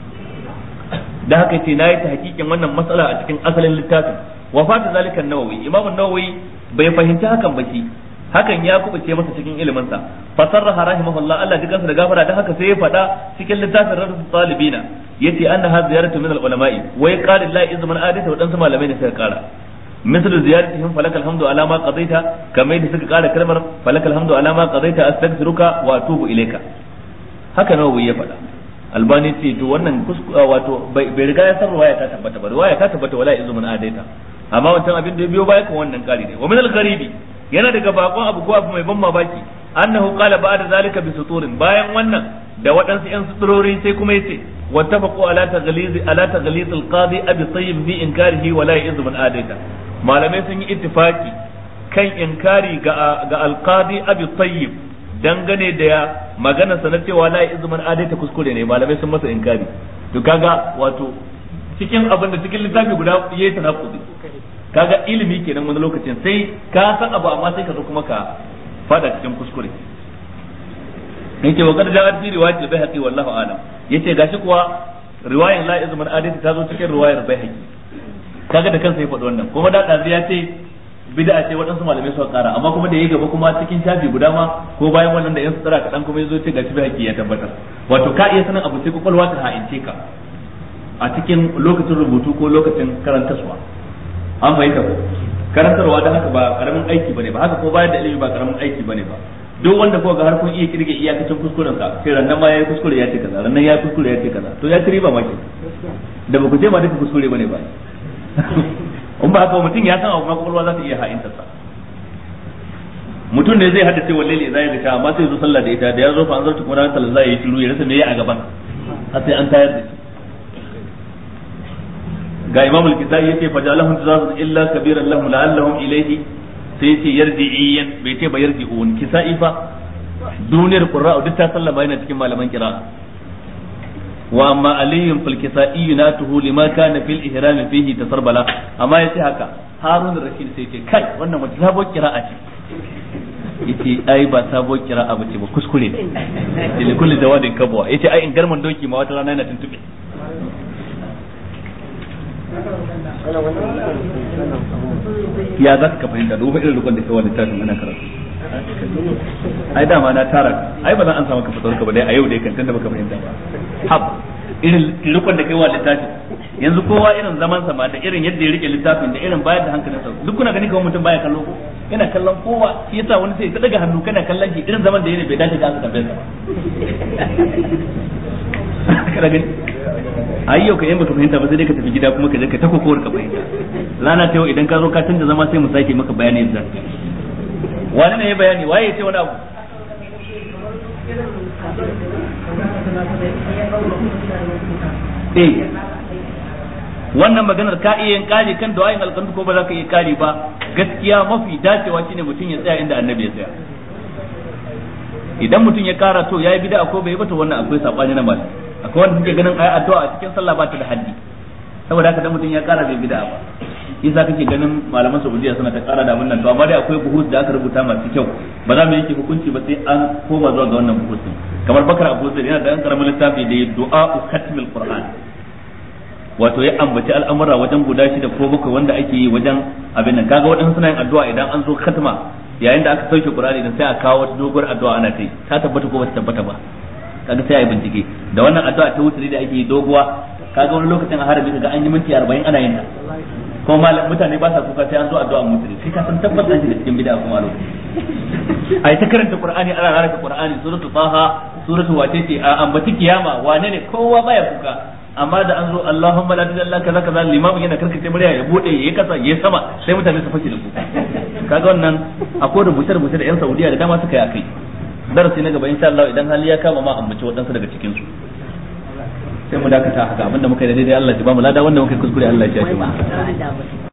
S2: da haka yace nayi ta hakikin wannan matsala a cikin asalin littafin wa fata zalika an-nawawi imam an-nawawi bai fahimci hakan ba shi hakan ya kubuce masa cikin ilimin sa fasarraha rahimahullah Allah ji kansa da gafara dan haka sai ya fada cikin littafin Radul Talibina yace annaha ziyaratu min al-ulama'i wa yaqala la izman adata wa dan su malamai ne suka kara misal ziyaratihim falak alhamdu ala ma qadaita kamar da suka kara kalmar falak alhamdu ala ma qadaita astaghfiruka wa atubu ilayka haka nawawi ya fada albani ce to wannan wato bai riga ya san riwaya ta tabbata ba riwaya ta tabbata wala izman adaita amma wancan abin da ya biyo baya kan wannan kari ne wa min al-gharibi yana daga bakon abu ko abu mai ban mamaki annahu qala ba'da zalika bi suturin bayan wannan da waɗansu yan suturori sai kuma yace wattafaqu ala taghliz ala taghliz al-qadi abi tayyib bi inkarihi wa la yu'izzu man adaita malamai sun yi ittifaki kan inkari ga ga al-qadi abi tayyib dangane da magana sanar cewa la yu'izzu man adaita kuskure ne malamai sun masa inkari to kaga wato cikin abin da cikin littafi guda yayi tanakudi kaga ilimi kenan wani lokacin sai ka san abu amma sai ka zo kuma ka fada cikin kuskure yake wa kada ja'at fi riwayat al-Baihaqi wallahu a'lam yace gashi kuwa riwayar la izman adati ta zo cikin riwayar Baihaqi kaga da kansa ya faɗi wannan kuma da dazi ya ce bid'a ce waɗansu malamai suka kara amma kuma da yayi gaba kuma cikin shafi guda ma ko bayan wannan da yan sutura kadan kuma yazo ce gashi Baihaqi ya tabbatar wato ka iya sanin abu sai kokolwa ta ha'ince ka a cikin lokacin rubutu ko lokacin karantaswa an fahimta ko karantarwa da haka ba karamin aiki bane ba haka ko bayar da ilimi ba karamin aiki bane ba duk wanda ko ga har kun iya kirge iyakacin kuskuren sa sai rannan ma yayi kuskure ya ce kaza rannan ya kuskure ya ce kaza to ya ci riba ma ke da ba ku ce ma duka kuskure bane ba in ba haka mutum ya san abu ma kwakwalwa za ta iya ha'inta sa mutum ne zai haddace wallahi zai ga ta amma sai zo sallah da ita da ya zo fa an zarta kuma ran sallah zai yi shiru ya rasa me yayi a gaban har sai an tayar da shi ga imam al-kisai yace fajalahum tazazun illa kabiran lahum la'allahum ilayhi sai yace yarji'iyyan bai ce ba yarji'un kisai fa duniyar qurra'u duk ta sallama yana cikin malaman qira'a wa amma aliyyun fil kisai yunatuhu lima kana fil ihram fihi tasarbala amma yace haka harun rashid sai yace kai wannan wata sabo qira'a ce yace ai ba sabo qira'a bace ba kuskure ne li kulli jawadin kabwa yace ai in garman doki ma wata rana yana tuntube ya za ka fahimta duba irin rukun da kawai littafin ana karatu ai dama na tara ai ba zan an samu ka fitar ka ba dai a yau dai kan tunda baka fahimta ba hab irin rukun da kawai littafin yanzu kowa irin zaman sa ma da irin yadda ya rike littafin da irin bayar da hankalinsa duk kuna gani kawai mutum baya kallo ko yana kallon kowa shi yasa wani sai ta daga hannu kana kallon shi irin zaman da yake bai dace da aka tambaye sa kana gani ai yau ka yin baka fahimta ba sai dai ka tafi gida kuma ka je ka ta kokowar ka fahimta rana ta yau idan ka zo ka canza zama sai mu sake maka bayani yanzu wani ne ya bayani waye ya ce wani abu eh wannan maganar ka iya yin kari kan du'ayin alqantu ko ba za ka iya kari ba gaskiya mafi dacewa shine mutum ya tsaya inda annabi ya tsaya idan mutum ya kara to yayi bid'a ko bai ba to wannan akwai sabani na malami akwai wanda suke ganin ayi addu'a a cikin sallah ba ta da haddi saboda haka dan mutum ya kara bai bid'a ba yasa kake ganin malaman Saudiya suna ta kara da wannan to amma dai akwai buhus da aka rubuta masu kyau ba za mu yanke hukunci ba sai an koma zuwa ga wannan buhus din kamar Bakar Abu Zaid yana da ɗan karamin littafi da du'a khatmil Qur'an wato ya ambaci al'amura wajen guda shida ko bakwai wanda ake yi wajen abin nan kaga waɗansu suna yin addu'a idan an zo khatma yayin da aka sauke Qur'ani dan sai a kawo wata doguwar addu'a ana ta yi ta tabbata ko ba ta tabbata ba kaga sai a yi bincike da wannan addu'a ta wuturi da ake yi doguwa kaga wani lokacin a harabi kaga an yi minti arba'in ana yin ta ko malam mutane ba sa kuka sai an zo addu'a muturi sai ka san tabbas an shiga cikin bid'a kuma lokaci ai ta karanta Qur'ani ana raraka Qur'ani suratul Taha suratul wace ce a ambaci kiyama wane ne kowa baya kuka amma da an zo Allahumma la ilaha illa kaza kaza limamin yana karkace murya ya bude yayi kasa yayi sama sai mutane su fashe da kuka kaga wannan akwai rubuce rubuce da yan Saudiya da dama suka yi akai darasi na gaba insha Allah idan hali ya kama ma ambaci wadansu daga cikin su sai mu dakata haka abinda muka yi daidai Allah ya ba mu lada wanda muka yi kuskure Allah ya shafe mu